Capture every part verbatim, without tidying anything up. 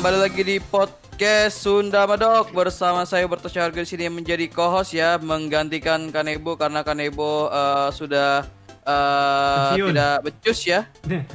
kembali lagi di podcast Sunda Medok bersama saya Bertos Harga di sini menjadi co-host ya, menggantikan Kanebo karena Kanebo uh, sudah uh, tidak becus ya.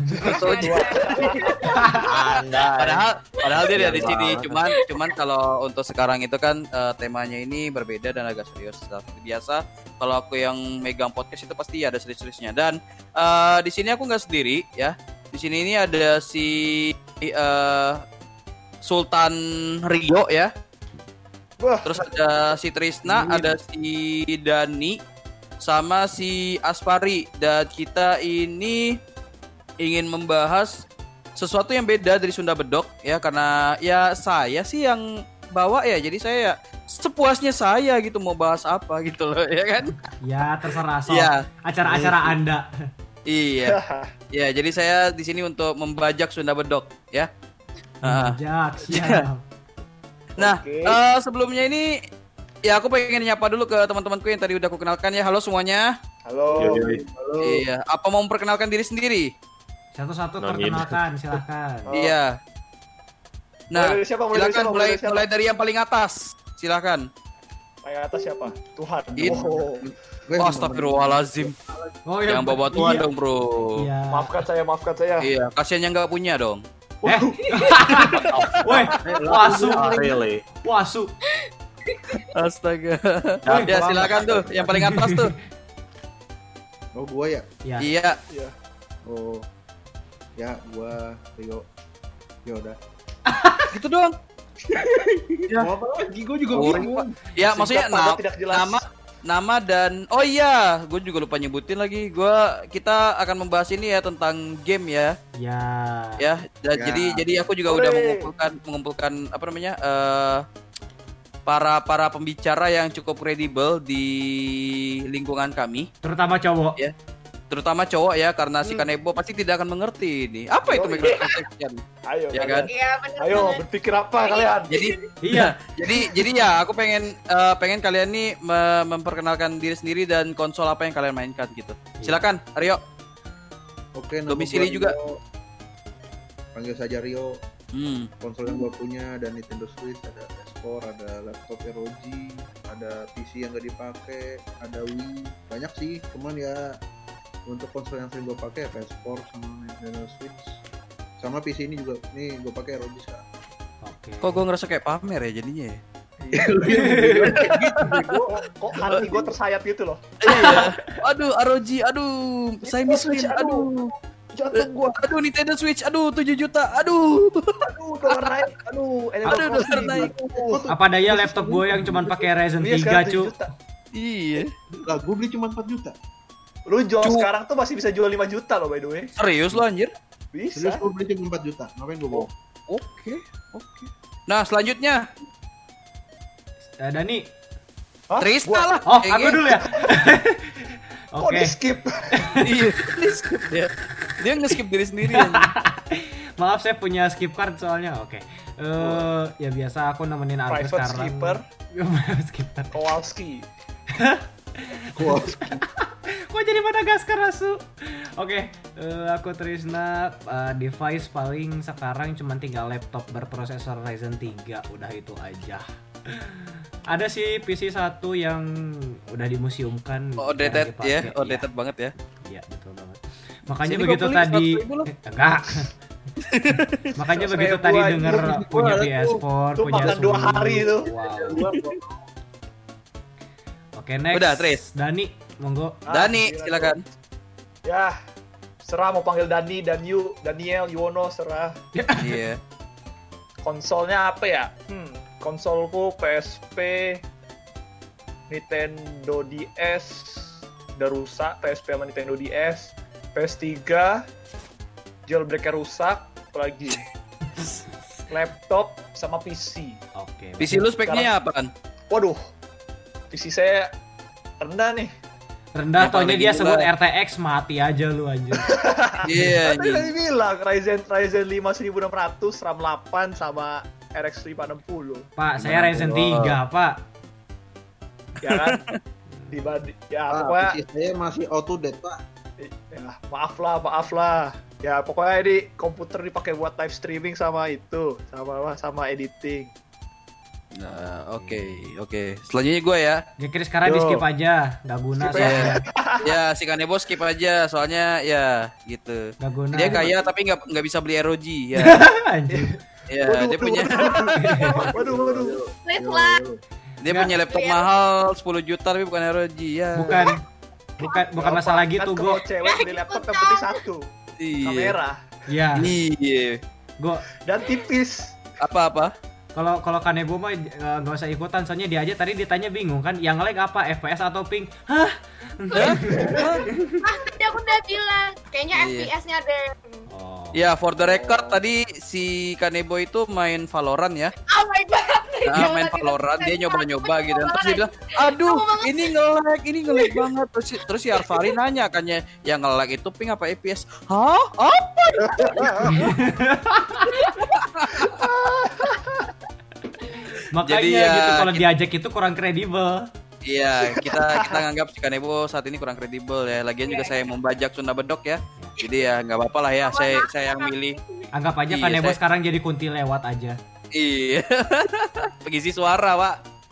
padahal padahal dia ada di sini, cuman cuman kalau untuk sekarang itu kan uh, temanya ini berbeda dan agak serius. Seperti biasa, kalau aku yang megang podcast itu pasti ada serius-seriusnya. Dan uh, di sini aku nggak sendiri ya. Di sini ini ada si uh, Sultan Rio ya. Wah. Terus ada si Trisna, ada si Dani, sama si Aspari. Dan kita ini ingin membahas sesuatu yang beda dari Sunda Bedok ya, karena ya saya sih yang bawa ya, jadi saya ya sepuasnya saya gitu mau bahas apa gitu loh ya kan. Ya terserah soal ya. acara-acara Anda. Iya. Ya, jadi saya di sini untuk membajak Sunda Bedok ya. Membajak, siap. Nah, okay. uh, sebelumnya ini ya aku pengen nyapa dulu ke teman-temanku yang tadi udah aku kenalkan ya. Halo semuanya. Halo. Halo. Iya, apa mau memperkenalkan diri sendiri? Satu-satu perkenalkan, silakan. Oh. Iya. Nah, mulai siapa, mulai silakan mulai mulai, mulai dari yang paling atas. Silakan. Paling atas siapa? Tuhan. It. Oh. Oh, astagfirullahaladzim. Oh, iya, yang bawa Tuhan iya. dong bro. Iya. Maafkan saya, maafkan saya. Iya, kasihan yang nggak punya dong. Eh, woi, wasu, really? Wasu. Astaga. Ya silakan tuh, yang paling atas tuh. Oh gua ya? Iya. Iya. iya. Oh, ya gua Rio. Ya udah. Gitu doang. Ya. Mau apa lagi? Gua juga bingung. Ya maksudnya nama, nama Nama dan oh iya, gue juga lupa nyebutin lagi. Gua kita akan membahas ini ya tentang game ya. Ya. Ya, dan ya. jadi jadi aku juga Oi. udah mengumpulkan mengumpulkan apa namanya uh, para para pembicara yang cukup kredibel di lingkungan kami. Terutama cowok. Ya. Terutama cowok ya, karena hmm. si Kanebo pasti tidak akan mengerti ini. Apa itu microtransaction? Ayo, ya kan? Iya, benar. Ayo, berpikir apa kalian? Jadi iya. jadi jadi ya aku pengen uh, pengen kalian nih me- memperkenalkan diri sendiri dan konsol apa yang kalian mainkan gitu. Silakan, Rio. Oke, domisili juga. Rio. Panggil saja Rio. Hmm. Konsol yang gua punya ada Nintendo Switch, ada P S four, ada laptop R O G, ada P C yang gak dipakai, ada Wii. Banyak sih, cuman ya untuk konsol yang sering gue pakai ya P S four sama Nintendo Switch, sama P C ini juga. Nih gue pakai R O G sekarang. Oke. Kok gue ngerasa kayak pamer ya jadinya ya? Kok hati gue tersayat gitu loh. Iya. Aduh R O G, aduh saya miskin, aduh. Jatuh gua. Aduh Nintendo Switch, aduh tujuh juta, aduh. Aduh dolar naik, aduh. Aduh dolar naik. Apa daya laptop gue yang cuma pakai Ryzen tiga cu? Iya. Lah gue beli cuma empat juta. Lu jual Cuk. Sekarang tuh masih bisa jual lima juta loh by the way. Serius lo anjir? Bisa. Serius gue beli cuma empat juta. Ngapain gue bawa? Oke, oke. Okay. Nah, selanjutnya. Eh, Dani. Hah? Trisna lah. Oh, aku dulu ya. Oke. Okay. Skip. Iya, di skip dia. Dia nge-skip diri sendiri. Maaf, saya punya skip card soalnya. Oke. Okay. Uh, oh. Ya biasa aku nemenin Argo sekarang. Skipper. Skipper. Kowalski. Kowalski. Kok jadi Madagaskar asu? Oke, okay, uh, aku Trisna. uh, Device paling sekarang cuma tinggal laptop berprosesor Ryzen tiga. Udah itu aja. Ada sih P C satu yang udah dimuseumkan. Oh, outdated ya, outdated ya. banget ya. Iya, betul banget. Makanya Sini begitu tadi eh, enggak. Makanya begitu tadi denger punya P S four, tuh, punya makan dua hari itu. Wow. Oke, next. Udah, Tris. Dani, monggo. Ah, Dani, silakan. Ya, serah mau panggil Dani, Danyu, Daniel, Yuwono, serah. Iya. Yeah. Konsolnya apa ya? Hmm, konsolku P S P, Nintendo D S, udah rusak. P S P sama Nintendo D S, P S tiga, jailbreaknya rusak, apalagi laptop sama P C. Oke. P C lu speknya apaan? Waduh, P C saya rendah nih. Rendah, taunya dia sebut R T X, mati aja lu anjir. Iya. Tadi tadi bilang Ryzen Ryzen lima seribu enam ratus, RAM delapan sama R X lima enam puluh. Pak, saya Ryzen tiga, Pak. Ya kan? Dibanding ya ah, pokoknya P C saya masih auto date, Pak. Ya, maaf lah, maaf lah. Ya pokoknya di komputer dipakai buat live streaming sama itu, sama sama editing. Nah, oke, okay, oke. Okay. Selanjutnya gue ya. Ya kira sekarang di skip aja, nggak guna Skip soalnya. Ya, si Kanebo skip aja, soalnya ya gitu. Nggak guna. Dia kaya tapi nggak nggak bisa beli R O G ya. Anjir. Ya, Waduh, dia punya Waduh, waduh. Split lah. dia Nggak. punya laptop mahal sepuluh juta tapi bukan R O G ya. Bukan bukan bukan Apa, masalah kan gitu, kalau Go. cewek beli laptop yang penting satu, Iya. kamera Iya, Iya. Go. dan tipis. Apa-apa? Kalau kalau Kanebo mah eh, nggak usah ikutan, soalnya dia aja tadi ditanya bingung kan, yang lag apa, F P S atau ping? Hah? Ah, tadi aku udah bilang. Kayaknya Iya. F P S-nya deh. Oh. Ya, for the record tadi si Kanebo itu main Valorant ya. Oh my god. Nah, main Valorant dia nyoba-nyoba gitu. Terus dia bilang, "Aduh, ini nge-lag, ini nge-lag banget." Terus terus si Arfari nanya kan ya, "Yang nge-lag itu ping apa F P S?" "Hah? Apa?" Makanya Jadi ya, gitu kalau kita- diajak itu kurang kredibel. Iya, kita kita nganggap si Kanebo saat ini kurang kredibel ya. Lagian juga saya membajak Sunda Bedok ya. Jadi ya nggak apa-apa lah ya. Saya saya yang milih. Anggap aja Iya, Kanebo saya- sekarang jadi kunti lewat aja. Iya. Pengisi suara, Pak.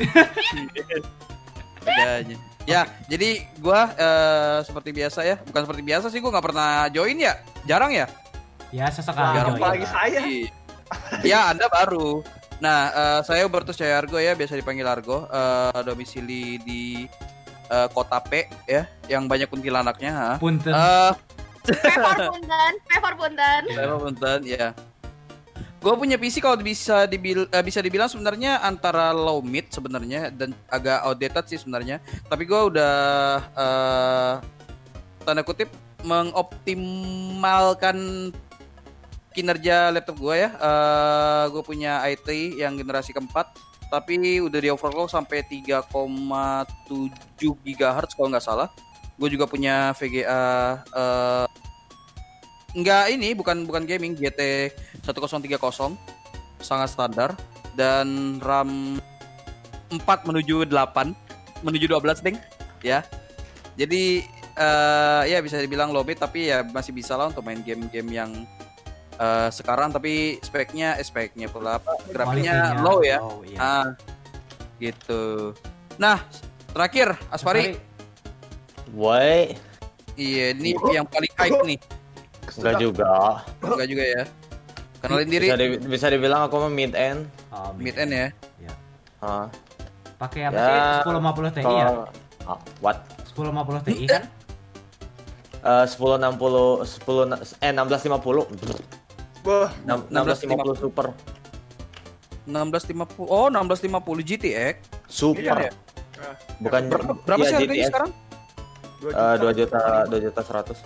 Bedanya. Ya, jadi gua eh, seperti biasa ya. Bukan seperti biasa sih, gua nggak pernah join ya. Jarang ya? Ya sesekali Jarang join. apalagi saya. Iya. Ya, Anda baru. Nah, eh, saya Hubertus Cahaya Argo ya, biasa dipanggil Argo. Eh, domisili di eh, Kota P ya, yang banyak kuntilanaknya. Ha. Punten. Eh, Favor punten, favor punten. Saya punten ya. Gue punya P C kalau bisa dibil eh, bisa dibilang sebenarnya antara low mid sebenarnya dan agak outdated sih sebenarnya. Tapi gue udah eh, tanda kutip mengoptimalkan kinerja laptop gue ya. Eh, gue punya i tiga yang generasi keempat, tapi udah di overclock sampai tiga koma tujuh gigahertz kalau nggak salah. Gue juga punya V G A eh, Enggak, ini bukan bukan gaming, G T sepuluh tiga nol sangat standar dan RAM empat menuju delapan menuju dua belas ding ya. Jadi eh, ya bisa dibilang low mid tapi ya masih bisa lah untuk main game-game yang eh, sekarang tapi speknya eh, speknya pula apa grafiknya Kualitinya low ya. low, iya. Ah, gitu. Nah, terakhir Aspari. Woi, Iya, ini yang paling hype nih. enggak juga. Enggak juga ya. Kenalin diri. Bisa, di- bisa dibilang aku mah mid end. Oh, Mid end ya. Ah, Pakai apa Ya, sih? sepuluh lima puluh Ti ya? kalau- ah, what? sepuluh lima puluh Ti kan? Eh, sepuluh enam puluh sepuluh eh enam belas lima puluh. Wah, enam belas lima puluh super. enam belas lima puluh. Oh, enam belas lima puluh G T X. Super. Iya, ya? Bukan Ber- berapa iya, sih harganya G T S. sekarang? dua juta dua juta seratus.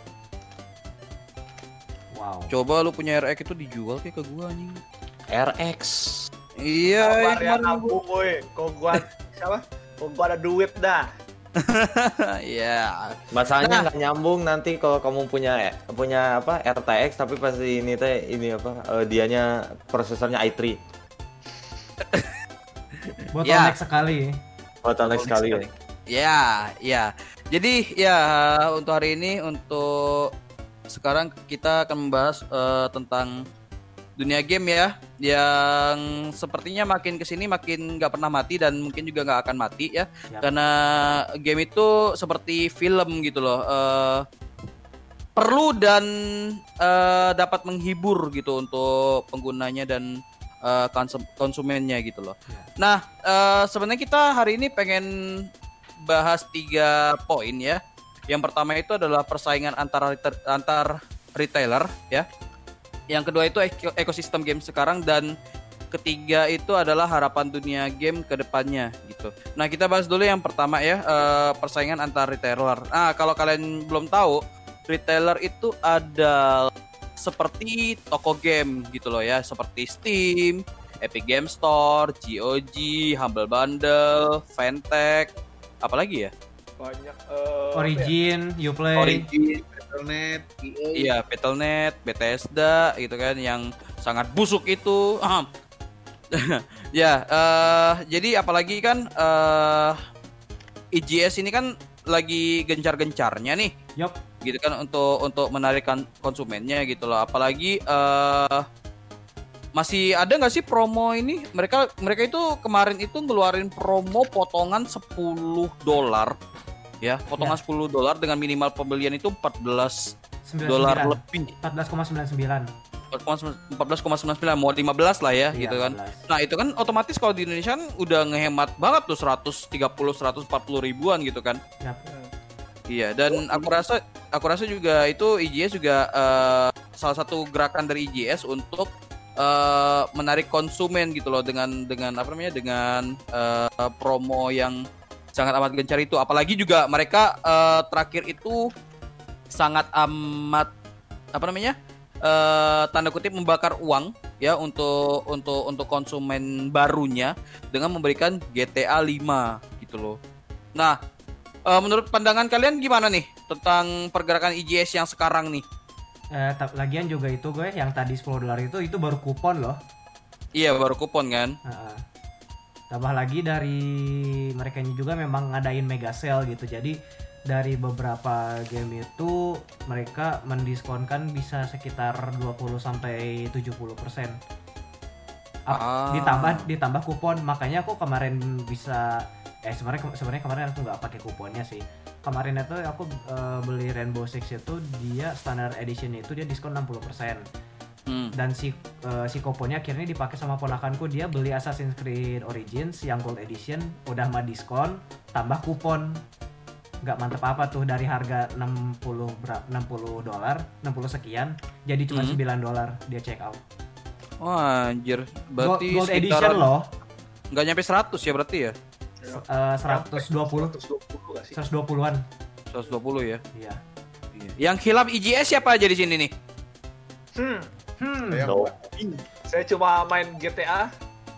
Wow. Coba lu punya R X itu dijual kayak ke gua anjing. R X. Iya, Sabar yang ya kemarin kampung, woi. Kok gua siapa? Kok gua ada duit dah. gua- Iya. Masalahnya Nah. nggak nyambung nanti kalau kamu punya punya apa R T X tapi pasti ini teh ini apa eh, dianya prosesornya i tiga. Bottleneck sekali. Bottleneck sekali. Ya, ya. Jadi ya untuk hari ini untuk sekarang kita akan membahas eh, tentang dunia game ya, yang sepertinya makin kesini makin nggak pernah mati dan mungkin juga nggak akan mati ya, Ya. karena game itu seperti film gitu loh, eh, perlu dan eh, dapat menghibur gitu untuk penggunanya dan eh, konsum- konsumennya gitu loh. Ya. Nah eh, sebenarnya kita hari ini pengen bahas tiga poin ya. Yang pertama itu adalah persaingan antara reta- antar retailer ya. Yang kedua itu ek- ekosistem game sekarang dan ketiga itu adalah harapan dunia game ke depannya gitu. Nah, kita bahas dulu yang pertama ya, eh, persaingan antar retailer. Nah, kalau kalian belum tahu, retailer itu ada seperti toko game gitu loh ya, seperti Steam, Epic Game Store, G O G, Humble Bundle, Fantech, apalagi ya? Banyak eh, Origin, Uplay. Origin, Internet, E A. iya, Battle dot net, Bethesda gitu kan yang sangat busuk itu. Ya, eh, jadi apalagi kan eh, I G S ini kan lagi gencar-gencarnya nih. Yup. gitu kan untuk untuk menarikkan konsumennya gitu loh. Apalagi uh, masih ada nggak sih promo ini? Mereka mereka itu kemarin itu ngeluarin promo potongan sepuluh dolar ya, potongan Ya. sepuluh dolar dengan minimal pembelian itu empat belas dolar lebih. empat belas koma sembilan sembilan. empat belas koma sembilan sembilan mau lima belas lah ya, Iya, gitu kan. lima belas. Nah, itu kan otomatis kalau di Indonesia kan udah ngehemat banget tuh seratus tiga puluh seratus empat puluh ribuan gitu kan. Yap. Iya, dan aku rasa aku rasa juga itu I J S juga uh, salah satu gerakan dari I J S untuk uh, menarik konsumen gitu loh dengan dengan apa namanya dengan uh, promo yang sangat amat gencar itu. Apalagi juga mereka uh, terakhir itu sangat amat apa namanya uh, tanda kutip membakar uang ya untuk untuk untuk konsumen barunya dengan memberikan G T A lima gitu loh. Nah, uh, menurut pandangan kalian gimana nih tentang pergerakan I J S yang sekarang nih? Eh, ta- lagian juga itu guys, yang tadi sepuluh dolar itu itu baru kupon loh. Iya, baru kupon kan. Heeh. Tambah lagi dari mereka ini juga memang ngadain mega sale gitu. Jadi dari beberapa game itu mereka mendiskonkan bisa sekitar dua puluh sampai tujuh puluh persen. Ap- Ah. Ditambah ditambah kupon. Makanya aku kemarin bisa eh sebenarnya sebenarnya kemarin aku nggak pakai kuponnya sih. Kemarin itu aku uh, beli Rainbow Six itu dia standard edition itu dia diskon enam puluh persen. Hmm. Dan si uh, si kuponnya akhirnya dipakai sama ponakanku, dia beli Assassin's Creed Origins yang Gold Edition udah mah diskon tambah kupon. Nggak mantep apa tuh, dari harga enam puluh berapa enam puluh dolar, enam puluh sekian jadi cuma Hmm. sembilan dolar dia check out. Wah, anjir. Gold, Berarti Gold sekitar Edition loh. nggak nyampe seratus ya berarti ya? Uh, seratus dua puluh seratus dua puluh nggak sih? seratus dua puluhan. seratus dua puluh ya. Iya. Iya. Yang hilaf I J S siapa aja di sini nih? Hmm, Hmm. Saya No. saya cuma main G T A.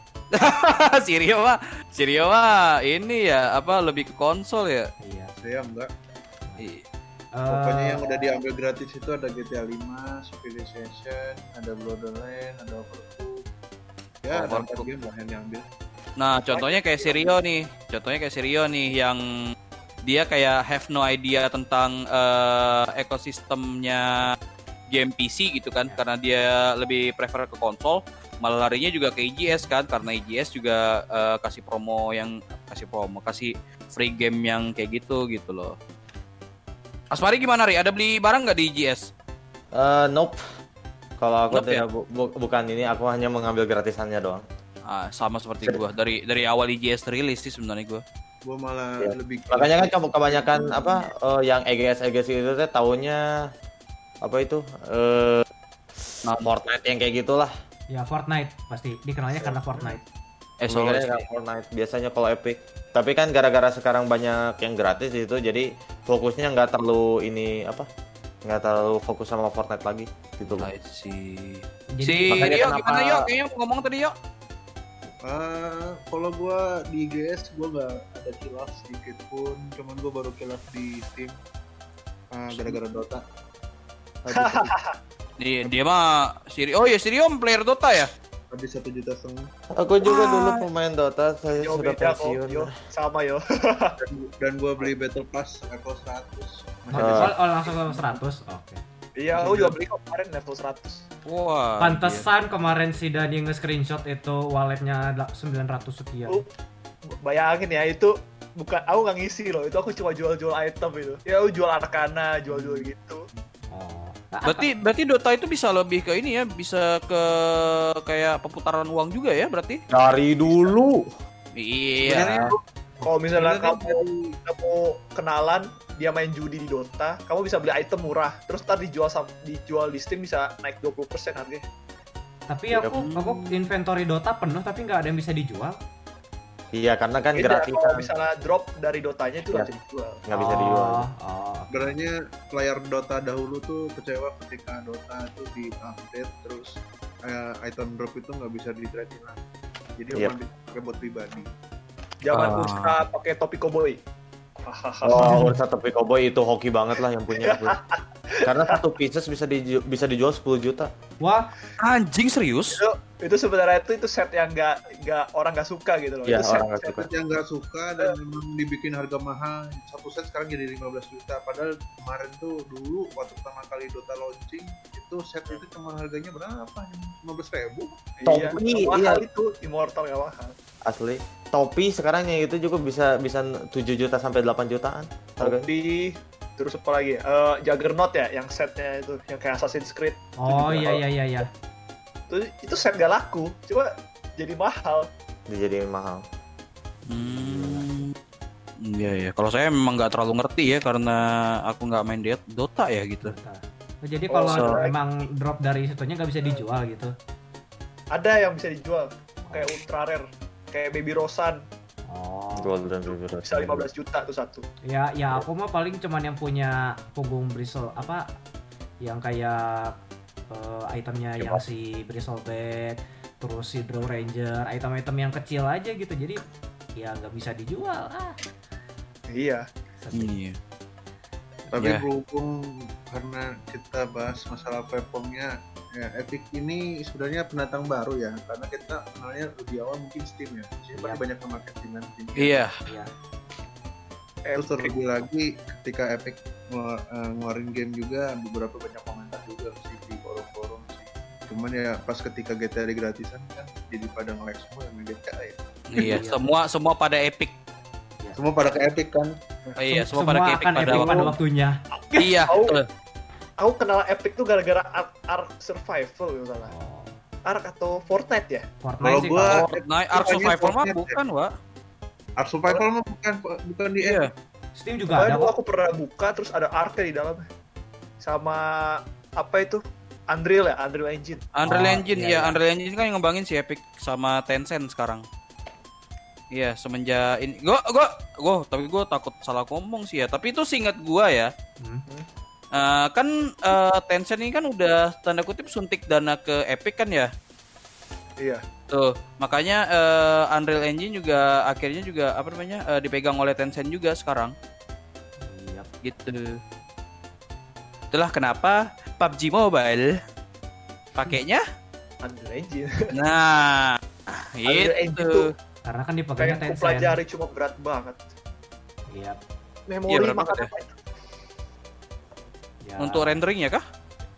Sirio mah, Sirio mah ini ya apa lebih ke konsol ya. Iya. saya enggak. Iya. Uh, Pokoknya yang udah diambil gratis itu ada G T A lima, Civilization, ada Borderlands, ada Overcooked. Ya, ada empat Overcooked. game lah yang diambil. Nah, contohnya kayak Sirio nih. Contohnya kayak Sirio nih yang dia kayak have no idea tentang eh, ekosistemnya game P C gitu kan, karena dia lebih prefer ke konsol, malah larinya juga ke I J S kan, karena I J S juga eh, kasih promo yang kasih promo, kasih free game yang kayak gitu gitu loh. Asmari gimana Ri? Ada beli barang nggak di I J S? Eh, nope. Kalau aku Nope, tidak ya? bu- bu- bukan ini, aku hanya mengambil gratisannya doang. Ah, sama seperti gua dari dari awal I J S rilis sih sebenarnya gua. Gua malah Iya. lebih Makanya kan kamu kebanyakan apa eh, yang E G S E G S itu teh tahunnya apa itu eh Nah. Fortnite yang kayak gitulah. ya Fortnite pasti dikenalnya karena Fortnite. Eh solo Makanya kan Fortnite biasanya kalau Epic. Tapi kan gara-gara sekarang banyak yang gratis itu, jadi fokusnya nggak terlalu ini apa? Nggak terlalu fokus sama Fortnite lagi gitu loh. I see. Jadi Si makanya Rio kenapa- gimana Yo? Kayaknya mau ngomong tadi Yo. Ah, kalau gua di I G S gua nggak ada kilaf sedikit pun, cuman gua baru kilaf di Steam ah, gara-gara Dota. Habis, Dia, dia mah Siri. Oh ya Sirio player Dota ya? habis satu juta setengah Aku juga Wah. dulu pemain Dota, saya Yo sudah beda kok, pensiun. yo sama yo. dan, dan gua beli Battle Pass level seratus. Masih oh, bisa. oh, langsung ke seratus. Oke. Iya, aku juga beli kok kemarin level seratus. Wah. Pantesan kemarin si Dani nge-screenshot itu walletnya sembilan ratus sekian. Oh. Bayangin ya, itu bukan aku nggak ngisi loh, itu aku cuma jual-jual item itu. Ya aku jual Arcana, jual-jual gitu. Oh. Nah, Berarti berarti Dota itu bisa lebih ke ini ya, bisa ke kayak perputaran uang juga ya berarti? Dari dulu. Iya. Kalau misalnya Sebenarnya kamu kamu kenalan dia main judi di Dota, kamu bisa beli item murah, terus ntar dijual sam- dijual di Steam bisa naik dua puluh persen harganya. tapi aku aku inventory Dota penuh tapi nggak ada yang bisa dijual. Iya, karena kan Beda, gratis kalau kan. misalnya drop dari Dotanya itu Iya. nggak bisa dijual. Nggak bisa dijual. Oh, oh. Sebenarnya player Dota dahulu tuh kecewa ketika Dota itu di update terus eh, item drop itu nggak bisa di trading lagi. Jadi Yep. cuma bisa pakai buat pribadi. Zaman Ah. Ursa pakai topi koboi. Hahaha. Oh, urusan topi cowboy itu hoki banget lah yang punya aku. Karena satu pieces bisa dijual, bisa dijual sepuluh juta. Wah, Anjing serius? Itu itu sebenarnya itu itu set yang nggak nggak orang nggak suka gitu loh. Iya, Itu set, orang nggak set suka. yang nggak suka dan memang dibikin harga mahal. Satu set sekarang jadi lima belas juta. Padahal kemarin tuh dulu waktu pertama kali Dota launching itu set itu cuma harganya berapa? lima belas ribu. Iya, Topi, nggak mahal iya. itu Immortal nggak mahal. Asli. Topi sekarang yang itu juga bisa bisa tujuh juta sampai delapan jutaan harganya. Topi, terus apa lagi? ya? Eh, Juggernaut ya, yang setnya itu, yang kayak Assassin's Creed. oh iya iya iya iya. Itu, itu set gak laku, cuma jadi mahal. Dijadiin mahal. Hmm. Iya ya. Kalau saya memang nggak terlalu ngerti ya karena aku nggak main Dota Dota ya gitu. Nah, oh, jadi Oh, kalau so- emang drop dari situnya nggak bisa dijual gitu. Ada yang bisa dijual, kayak ultra rare, kayak Baby Rosan, Oh. Golden River. bisa lima belas juta tuh satu. Ya, ya aku mah paling cuman yang punya punggung bristle apa yang kayak eh, itemnya yang si bristleback, terus si Draw Ranger, item-item yang kecil aja gitu. Jadi ya nggak bisa dijual. Ah. Iya. Iya. Tapi Ya. berhubung karena kita bahas masalah platformnya, ya Epic ini sebenarnya pendatang baru ya, karena kita kenalnya lebih awal mungkin Steam ya. Di sini Iya. banyak yang marketingan Steam. Iya. Ya. Terus terlebih lagi ketika Epic ngelu- eh, ngeluarin game juga beberapa banyak komentar juga sih di forum-forum sih. Cuman ya pas ketika G T A gratisan kan jadi pada nge-lag semua yang main G T A ya. Iya. Semua semua pada epic. Semua pada ke Epic kan. Oh, iya. Sem- Semua pada epic akan pada epic pada waktu. waktunya. Iya. Oh. Betul. Aku kenal Epic tuh gara-gara Ark, Ark Survival gitu salah. Oh. Ark atau Fortnite ya? Fortnite Kalau sih gua kalau- Fortnite, Ark Bukannya Survival mah Fortnite bukan, Wak. Art Survival mah bukan bukan di Iya. Steam juga Pokoknya ada dulu kok. aku pernah buka terus ada Ark-nya di dalamnya. Sama apa itu? Unreal ya, Unreal Engine. Unreal Oh, Engine, iya, ya iya. Unreal Engine kan yang ngembangin si Epic sama Tencent sekarang. Iya, semenjak ini gua gua gua tapi gua takut salah ngomong sih ya. Tapi itu seingat gua ya. Hmm. Eh, kan eh, Tencent ini kan udah tanda kutip suntik dana ke Epic kan ya. Iya. Tuh, makanya eh, Unreal Engine juga akhirnya juga apa namanya eh, dipegang oleh Tencent juga sekarang. Iya. Gitu. Itulah kenapa P U B G Mobile pakainya. Unreal Engine. Nah, Unreal Engine itu. tuh Karena kan dipegangnya pengen ku Tencent. pelajari cuma berat banget. Iya. Memori Iya, berat makan banget apa itu? Ya. Untuk rendering ya kah?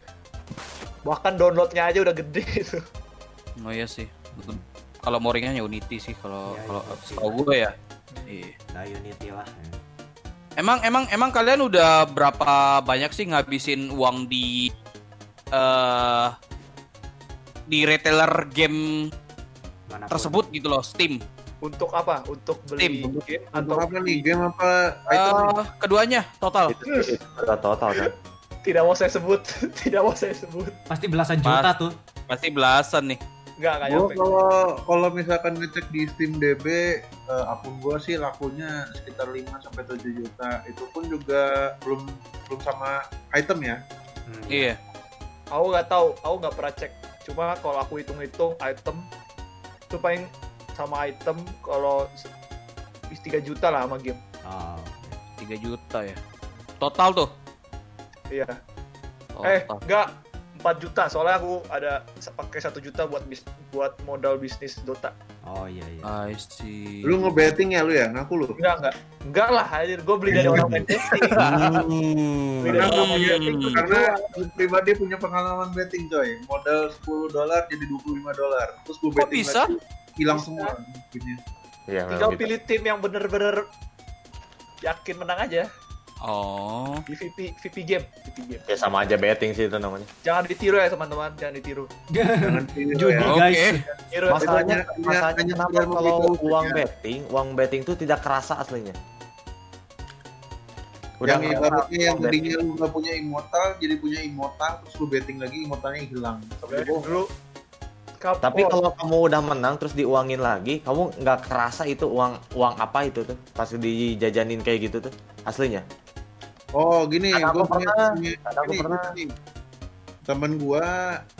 Bahkan downloadnya aja udah gede itu. Oh iya sih. Betul. Kalau mau ringnya Unity sih kalau Iya, kalau Unity. setahu gue ya. Iya. Nah, Unity lah. Emang emang emang kalian udah berapa banyak sih ngabisin uang di eh di retailer game Manapun. tersebut gitu loh, Steam. Untuk apa? Untuk beli Steam. game Atau atau apa nih game apa item? Eh keduanya total. Itu, itu udah total kan. tidak mau saya sebut, tidak mau saya sebut. Pasti belasan juta Mas- tuh. Pasti belasan nih. Enggak, enggak Gua nyampe. kalau kalau misalkan ngecek di Steam D B eh, akun gua sih lakunya sekitar lima sampai tujuh juta. Itu pun juga belum belum sama item ya. Hmm. Iya. Aku nggak tahu, aku nggak pernah cek. Cuma kalau aku hitung-hitung item itu paling sama item kalau se- tiga juta lah sama game. Oh. tiga juta ya. Total tuh. Iya. Total. Eh, enggak, empat juta. Soalnya aku ada s- pakai satu juta buat bis, buat modal bisnis Dota. Oh iya iya. I see. Lu nge-betting ya lu ya? Ngaku lu. Enggak, enggak. Enggak lah, anjir. Gue beli dari orang main betting. Hmm. Beli dari orang main betting. Hmm. Karena lu pribadi punya pengalaman betting coy. Modal sepuluh dolar jadi dua puluh lima dolar. Terus gua Kok betting bisa? lagi, hilang semua duitnya. Iya, Tinggal memang gitu. pilih tim yang bener-bener yakin menang aja. Oh. Di V P, V P game. V P game. Ya sama aja betting sih itu namanya. Jangan ditiru ya teman-teman, jangan ditiru. Jangan tiru Judi ya. Oke. guys. Tiru ya. Masalahnya, hanya- masalahnya hanya kenapa sekedar kalau memberitahu uang saja. betting, uang betting tuh tidak kerasa aslinya. Udah Yang nggak ibaratnya yang uang betting. tadinya lu nggak punya immortal jadi punya immortal terus lu betting lagi immortalnya hilang. Tapi Dari bohong. dulu. Kap- Tapi oh, kalau kamu udah menang terus diuangin lagi, kamu nggak kerasa itu uang uang apa itu tuh pas dijajanin kayak gitu tuh aslinya. Oh gini, Ada gue aku punya, pernah, punya ada aku ini, pernah. ini. Temen gua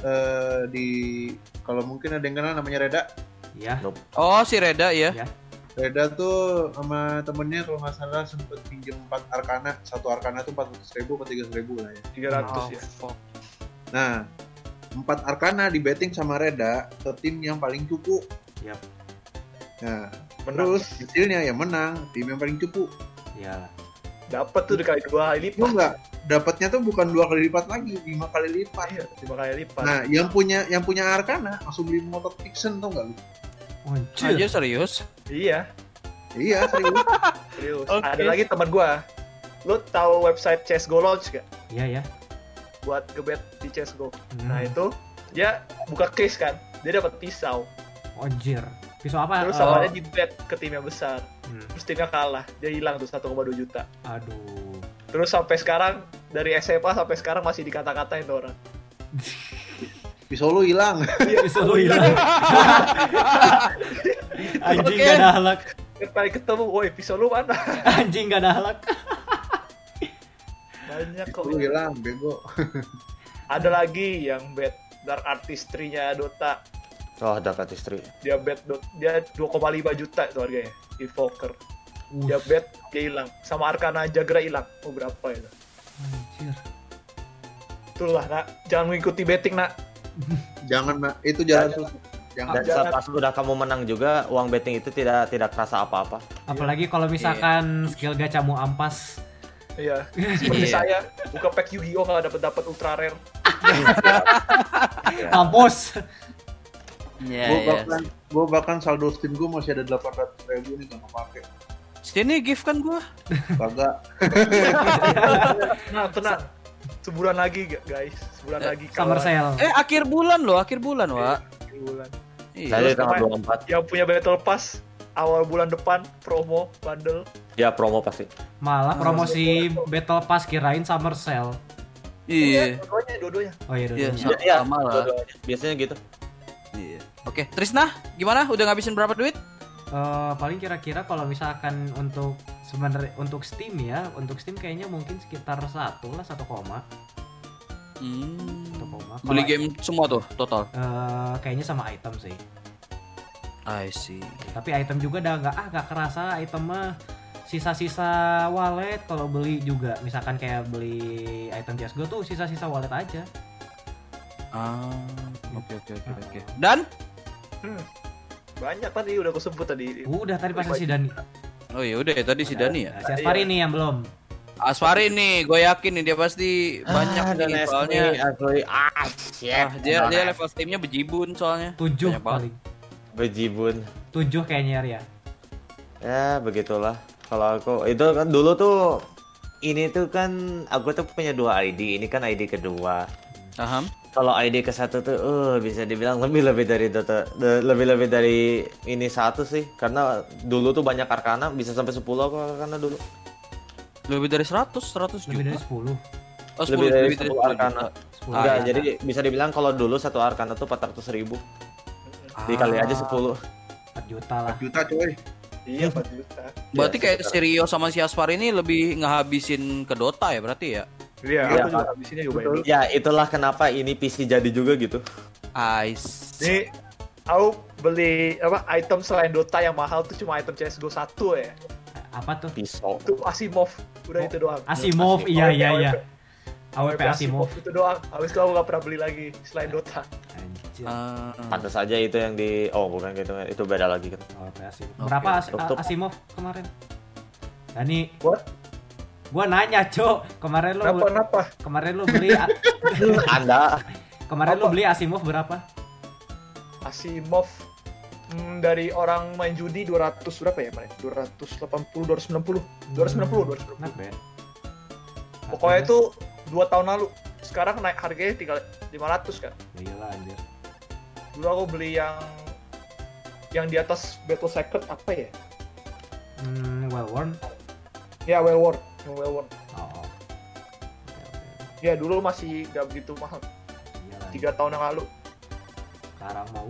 eh, di kalau mungkin ada yang kenal namanya Reda. Ya. Oh, si Reda ya. Reda tuh sama temennya kalau nggak salah sempet pinjem empat Arcana, satu Arcana tuh empat ratus ribu atau tiga ratus ribu lah ya. tiga ratus ya. Nah, empat Arcana di betting sama Reda ke tim yang paling cupu. Yap. Nah, Menang. terus hasilnya yang menang tim yang paling cupu. Ya. Dapat tuh dikali dua kali Lu lipat. nggak dapatnya tuh bukan dua kali lipat lagi, lima kali lipat. Iya, lima kali lipat. Nah, yang punya yang punya Arcana langsung beli motor Vixen tuh nggak lu? Anjir. Aja serius. Iya, Iya, serius. serius. Oke. Ada lagi teman gua. Lu tahu website C S G O Launch gak? Iya ya. Buat ngebet di C S G O. Hmm. Nah itu dia buka case kan, dia dapat pisau. Anjir. Pisau apa? Terus Eh, sama di bet ke tim yang besar. hmm. Terus timnya kalah, dia hilang tuh satu koma dua juta. Aduh. Terus sampai sekarang dari S M A sampai sekarang masih dikata-katain tuh orang. Pisau lu hilang. Pisau lu hilang. Anjing Oke. gak ada halak. Kali ketemu, woi pisau lu mana? Anjing gak ada halak. Banyak kok. Lu hilang, bego. Ada lagi yang bet Dark Artistry-nya Dota. Oh, Dark Artistry. Dia bet dot- dia dua koma lima juta itu harganya. Invoker. Dia Uh, bet dia hilang. Sama Arcana Jagra hilang. Oh berapa itu? anjir. Itulah nak, jangan mengikuti betting nak. Jangan, Mak. Itu jalan Jangan. susah. Jangan. Dan Jangan. pas udah kamu menang juga, uang betting itu tidak tidak terasa apa-apa. Apalagi kalau misalkan skill gachamu ampas. Iya. Seperti Iya. saya buka pack Yu-Gi-Oh kalau dapat dapat ultra rare. Mampus. Iya, Gue iya. bahkan, gue bahkan saldo Steam gue masih ada delapan ratus ribu nih gak kepake. Sini gift kan gua. Kagak. Nah tenang. Sebulan lagi ga- guys. Sebulan Eh, lagi Summer kawan. sale. Eh akhir bulan loh, akhir bulan, Wak. Bulan. Iya. Saya di tanggal kemarin- dua puluh empat. Yang punya battle pass awal bulan depan promo bundle. Ya promo pasti. Malah promosi Battle Pass kirain summer sale. Iya. Dua-duanya, dua-duanya. Oh iya, Iya, dua-duanya. sama, Iya, sama lah. dua-duanya. Biasanya gitu. Iya. Oke, Trisna, gimana? Udah ngabisin berapa duit? Eh, paling kira-kira kalau misalkan untuk sebenarnya untuk Steam ya, untuk Steam kayaknya mungkin sekitar satu lah, satu koma. Hmm. Satu koma. Beli Kalau, game semua tuh total. eh, kayaknya sama item sih. I see. Tapi item juga udah nggak ah nggak kerasa item mah sisa-sisa wallet kalau beli juga. Misalkan kayak beli item C S G O tuh sisa-sisa wallet aja. Ah, oke oke oke oke. Dan Hmm. Banyak tadi udah aku sebut tadi. Udah tadi pas si Dani. oh ya udah ya tadi si Dani ya. Nah, si Aspari nih yang belum. Asfari nih, gue yakin nih dia pasti banyak Ah, dan nih S P, soalnya. asli ah shit. Ah, dia dia level Steamnya bejibun soalnya. Tujuh Banyak banget. paling. Bejibun. Tujuh kayaknya ya. Ya begitulah. Kalau aku itu kan dulu tuh ini tuh kan aku tuh punya dua I D. Ini kan I D kedua. Paham? Kalau I D ke satu tuh, uh, bisa dibilang lebih lebih dari Dota, de- lebih lebih dari ini satu sih. Karena dulu tuh banyak Arcana, bisa sampai sepuluh aku Arcana dulu. Lebih dari seratus, seratus Lebih dari juta. sepuluh. Oh, Lebih sepuluh, dari lebih dari sepuluh sepuluh Arcana. juta. sepuluh. Enggak, Ah, jadi bisa dibilang kalau dulu satu Arcana tuh empat ratus ribu. Dikali aja sepuluh. empat juta lah. empat juta coy. Iya, empat juta. Berarti Ya, kayak sekitar. si Rio sama si Asfar ini lebih ngehabisin ke Dota ya berarti ya? Iya, Iya, aku juga habisinnya juga banyak. Ya itulah kenapa ini P C jadi juga gitu. Ice. Nih, aku beli apa item selain Dota yang mahal tuh cuma item C S G O satu ya. Apa tuh? Pisau. Itu Asimov. Udah itu doang. Asimov, iya iya iya. A W P A W P Asimov. itu doang. Habis itu aku gak pernah beli lagi selain Dota. Anjir. Ah, Pantas aja itu yang di oh bukan gitu itu beda lagi kan. A W P Asimov. Oke, Berapa As- tutup. Asimov kemarin? Dani, What? gua nanya, Cok. Kemarin lu Kenapa, kenapa? kemarin lu beli a- Anda kemarin lu Apa? beli Asimov berapa? Asimov hmm, dari orang main judi dua ratus berapa ya kemarin? dua ratus delapan puluh, dua ratus sembilan puluh. dua ratus sembilan puluh, dua ratus sembilan Not puluh. bad. Pokoknya itu dua tahun lalu. Sekarang naik harganya tinggal lima ratus kan. Gila anjir. Dulu aku beli yang yang di atas Battle Secret apa ya? Hmm, well worn. Ya, Well Worn. Yang Well Worn. Oh. oh. Oke, oke. Ya, dulu masih gak begitu mahal. Iya lah. tiga tahun yang lalu. Sekarang mau.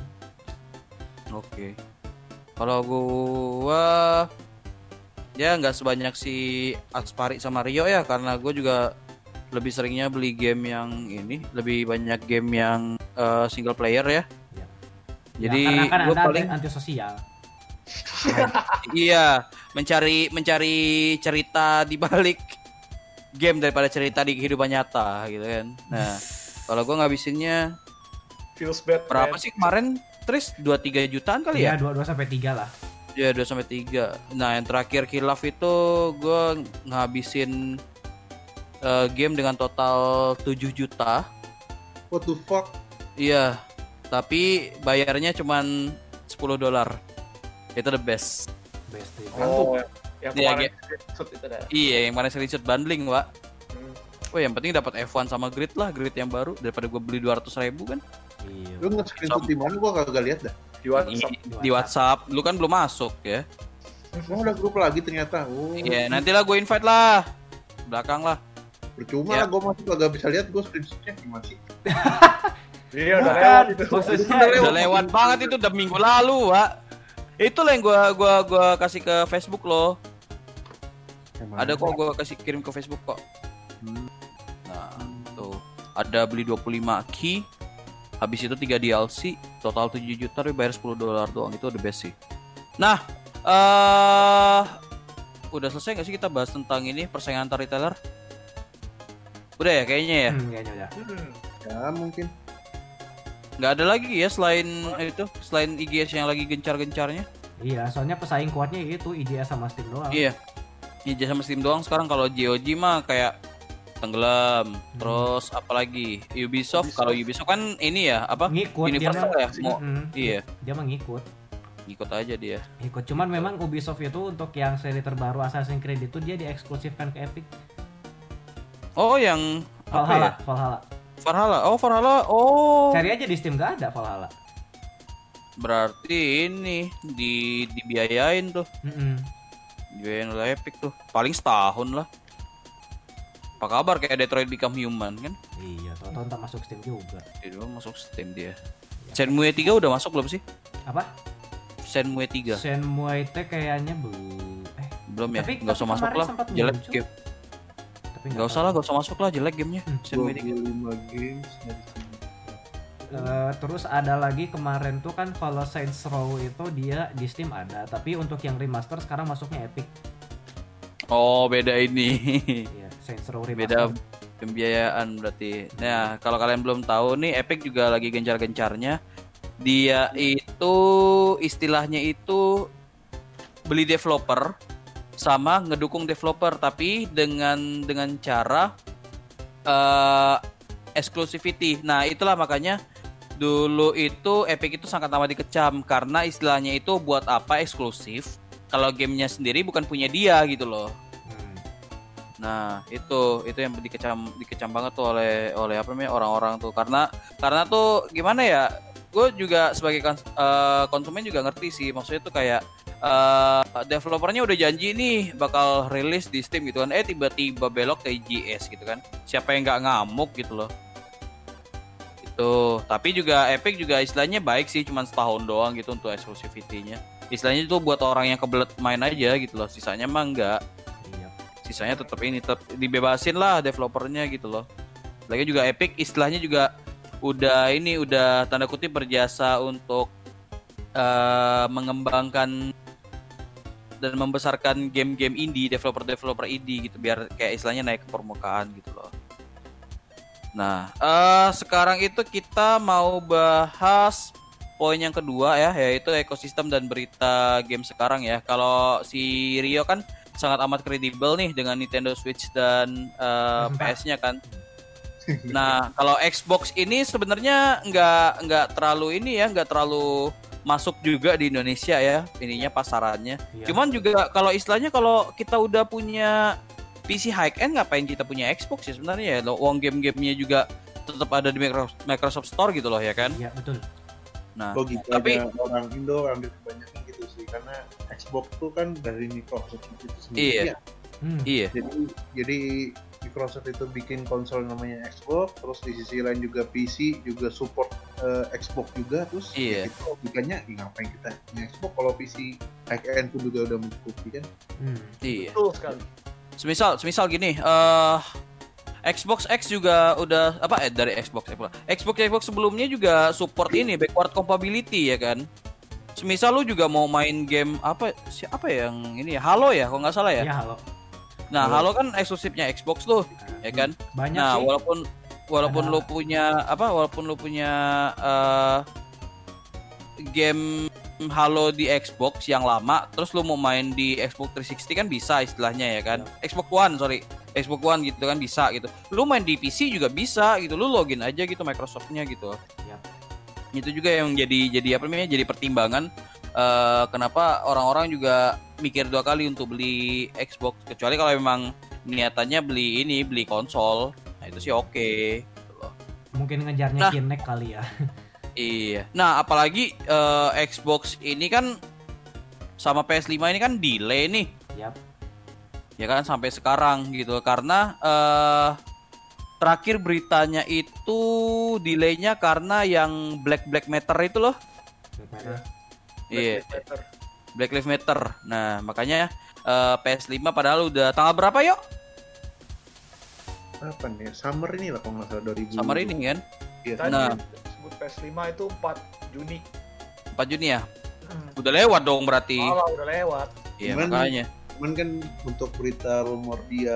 Oke. Kalau gua ya nggak sebanyak si Aspari sama Rio ya karena gue juga lebih seringnya beli game yang ini, lebih banyak game yang eh, single player ya. Iya. Jadi ya, karena kan gue Anda paling anti sosial. Iya, mencari mencari cerita di balik game daripada cerita di kehidupan nyata gitu kan. Nah, kalau gua ngabisinnya Feels bad. berapa man. sih kemarin? Tris dua tiga jutaan kali Iya, ya? dua sampai tiga lah. Ya dua sampai tiga. Nah, yang terakhir Khilaf itu gua ngabisin uh, game dengan total tujuh juta. What the fuck? Iya, tapi bayarnya cuman sepuluh dolar. Itu the best. Best itu. Oh, yang Iya, kemarin Ge. screenshot itu dah. Iya, yang mana screenshot bundling, Pak. Hmm. Oh, yang penting dapat F satu sama grid lah, grid yang baru daripada gue beli dua ratus ribu kan. Iya. Lu nge-screenshot di mana? Gua kagak lihat dah. Di WhatsApp. Di, di WhatsApp, lu kan belum masuk ya. Oh, ada grup lagi ternyata. Oh. Iya, nantilah gue invite lah. Belakang lah. Percuma Ya. lah, gua masuk kagak bisa lihat. Gua screenshotnya gimana sih? Iya, udah Bukan, lewat itu. maksudnya Udah lewat banget itu udah minggu lalu, Pak. Itu lah yang gua gua gua kasih ke Facebook loh. Ada kok gua kasih kirim ke Facebook kok. Nah, tuh. Ada beli dua puluh lima key. Habis itu tiga D L C, total tujuh juta tapi bayar sepuluh dolar doang. Itu the best sih. Nah, eh udah selesai nggak sih kita bahas tentang ini persaingan antar retailer? Udah ya kayaknya ya. Hmm, kayaknya udah. Hmm. Ya, mungkin. Nggak ada lagi ya selain itu, selain I G S yang lagi gencar-gencarnya. Iya, soalnya pesaing kuatnya itu I J S sama Steam doang. Iya. I J S sama Steam doang sekarang. Kalau G O G mah kayak tenggelam. Terus apalagi Ubisoft, kalau Ubisoft kan ini ya apa? Ngikut dia Universal mah. ya. Mau Mm-mm. iya, Dia mah ngikut. ngikut aja dia. Ikut, cuman memang Ubisoft itu untuk yang seri terbaru Assassin's Creed itu dia dieksklusifkan ke Epic. Oh, yang apa Valhalla, ya? Valhalla. Valhalla. Oh, Valhalla. Oh. Cari aja di Steam gak ada Valhalla. Berarti ini di dibiayain tuh. Mm-mm. Dibiayain oleh Epic tuh. Paling setahun lah. Apa kabar kayak Detroit Become Human kan? Iya, tau-tau ntar masuk Steam juga. Itu masuk Steam dia. Shenmue tiga udah masuk belum sih? Apa? Shenmue tiga. Shenmue T kayaknya belum. Eh, Belum ya? Tapi- Nggak usah tapi masuk kemarin lah. sempat Jelek muncul. game. tapi Nggak usah lah, nggak usah masuk lah. Jelek gamenya. Hmm. Shenmue dua tiga. puluh lima games dari sini. Eh, terus ada lagi kemarin tuh kan kalau Saints Row itu dia di Steam ada, tapi untuk yang remaster sekarang masuknya Epic. Oh, beda ini. Iya, Saints Row Beda remaster. pembiayaan berarti. Nah, kalau kalian belum tahu nih, Epic juga lagi gencar-gencarnya. Dia itu istilahnya itu beli developer sama ngedukung developer, tapi dengan dengan cara uh, exclusivity. Nah, itulah makanya dulu itu Epic itu sangat amat dikecam karena istilahnya itu buat apa eksklusif kalau gamenya sendiri bukan punya dia gitu loh. Hmm. Nah, itu itu yang dikecam dikecam banget tuh oleh oleh apa namanya orang-orang tuh karena karena tuh gimana ya? Gue juga sebagai kons- uh, konsumen juga ngerti sih, maksudnya tuh kayak uh, developernya udah janji nih bakal rilis di Steam gitu kan, eh tiba-tiba belok ke I G S gitu kan, siapa yang nggak ngamuk gitu loh. Itu tapi juga Epic juga istilahnya baik sih, cuman setahun doang gitu untuk exclusivity-nya. Istilahnya itu buat orang yang kebelet main aja gitu loh, sisanya mah enggak. Iya. Sisanya tetap ini tetap dibebasin lah developernya gitu loh. Lagi juga Epic istilahnya juga udah ini udah tanda kutip berjasa untuk uh, mengembangkan dan membesarkan game-game indie, developer-developer indie gitu biar kayak istilahnya naik ke permukaan gitu loh. Nah, uh, sekarang itu kita mau bahas poin yang kedua ya, yaitu ekosistem dan berita game sekarang ya. Kalau si Rio kan sangat amat kredibel nih dengan Nintendo Switch dan uh, P S-nya kan. Nah, kalau Xbox ini sebenarnya nggak nggak terlalu ini ya, nggak terlalu masuk juga di Indonesia ya, ininya pasarannya. Iya. Cuman juga kalau istilahnya kalau kita udah punya P C high end ngapain kita punya Xbox ya sebenarnya ya? Uang game-gamenya juga tetap ada di Microsoft, Microsoft Store gitu loh ya kan. Iya, betul. Nah, Logikanya tapi orang Indo ambil kebanyakan gitu sih, karena Xbox tuh kan dari Microsoft itu sendiri. Iya. Ya. Hmm. iya. Jadi jadi Microsoft itu bikin konsol namanya Xbox, terus di sisi lain juga P C juga support uh, Xbox juga, terus Iya. ya itu logikanya ya ngapain kita punya Xbox kalau P C high end pun juga udah mencukupi kan. Hmm. Iya. Betul sekali. Semisal, semisal gini, eh Xbox X juga udah apa eh dari Xbox Xbox Xbox Xbox sebelumnya juga support ini backward compatibility ya kan. semisal lu juga mau main game apa siapa ya yang ini ya Halo ya kalau nggak salah ya. Ya halo. Nah Halo kan eksklusifnya Xbox tuh, ya kan. Banyak Nah sih. walaupun walaupun Ada- lu punya apa walaupun lu punya eh, game Halo di Xbox yang lama, terus lu mau main di Xbox three sixty kan bisa istilahnya ya kan. Xbox One sorry, Xbox One gitu kan bisa gitu. Lu main di P C juga bisa gitu. Lu login aja gitu Microsoft-nya gitu. Yap. Itu juga yang jadi jadi apa namanya? Jadi pertimbangan eh, kenapa orang-orang juga mikir dua kali untuk beli Xbox, kecuali kalau memang niatannya beli ini, beli konsol. Nah, itu sih oke. Gitu loh. Mungkin ngejarnya Nah. Kinect kali ya. Iya. Nah, apalagi eh, Xbox ini kan sama P S five ini kan delay nih. Yap. Ya kan sampai sekarang gitu. Karena eh terakhir beritanya itu delaynya karena yang Black Black Matter itu loh. Daripada- Iya, Better. Black Lives Matter. Nah, makanya eh, P S five padahal udah tanggal berapa yuk? Apa nih? Summer ini lah kalau nggak salah dua ribu. Summer ini kan? Iya, Tadi Nah. disebut P S five itu empat Juni. empat Juni ya? Udah lewat dong berarti. Malah udah lewat. Iya, Cuman- makanya. Cuman kan untuk berita rumor dia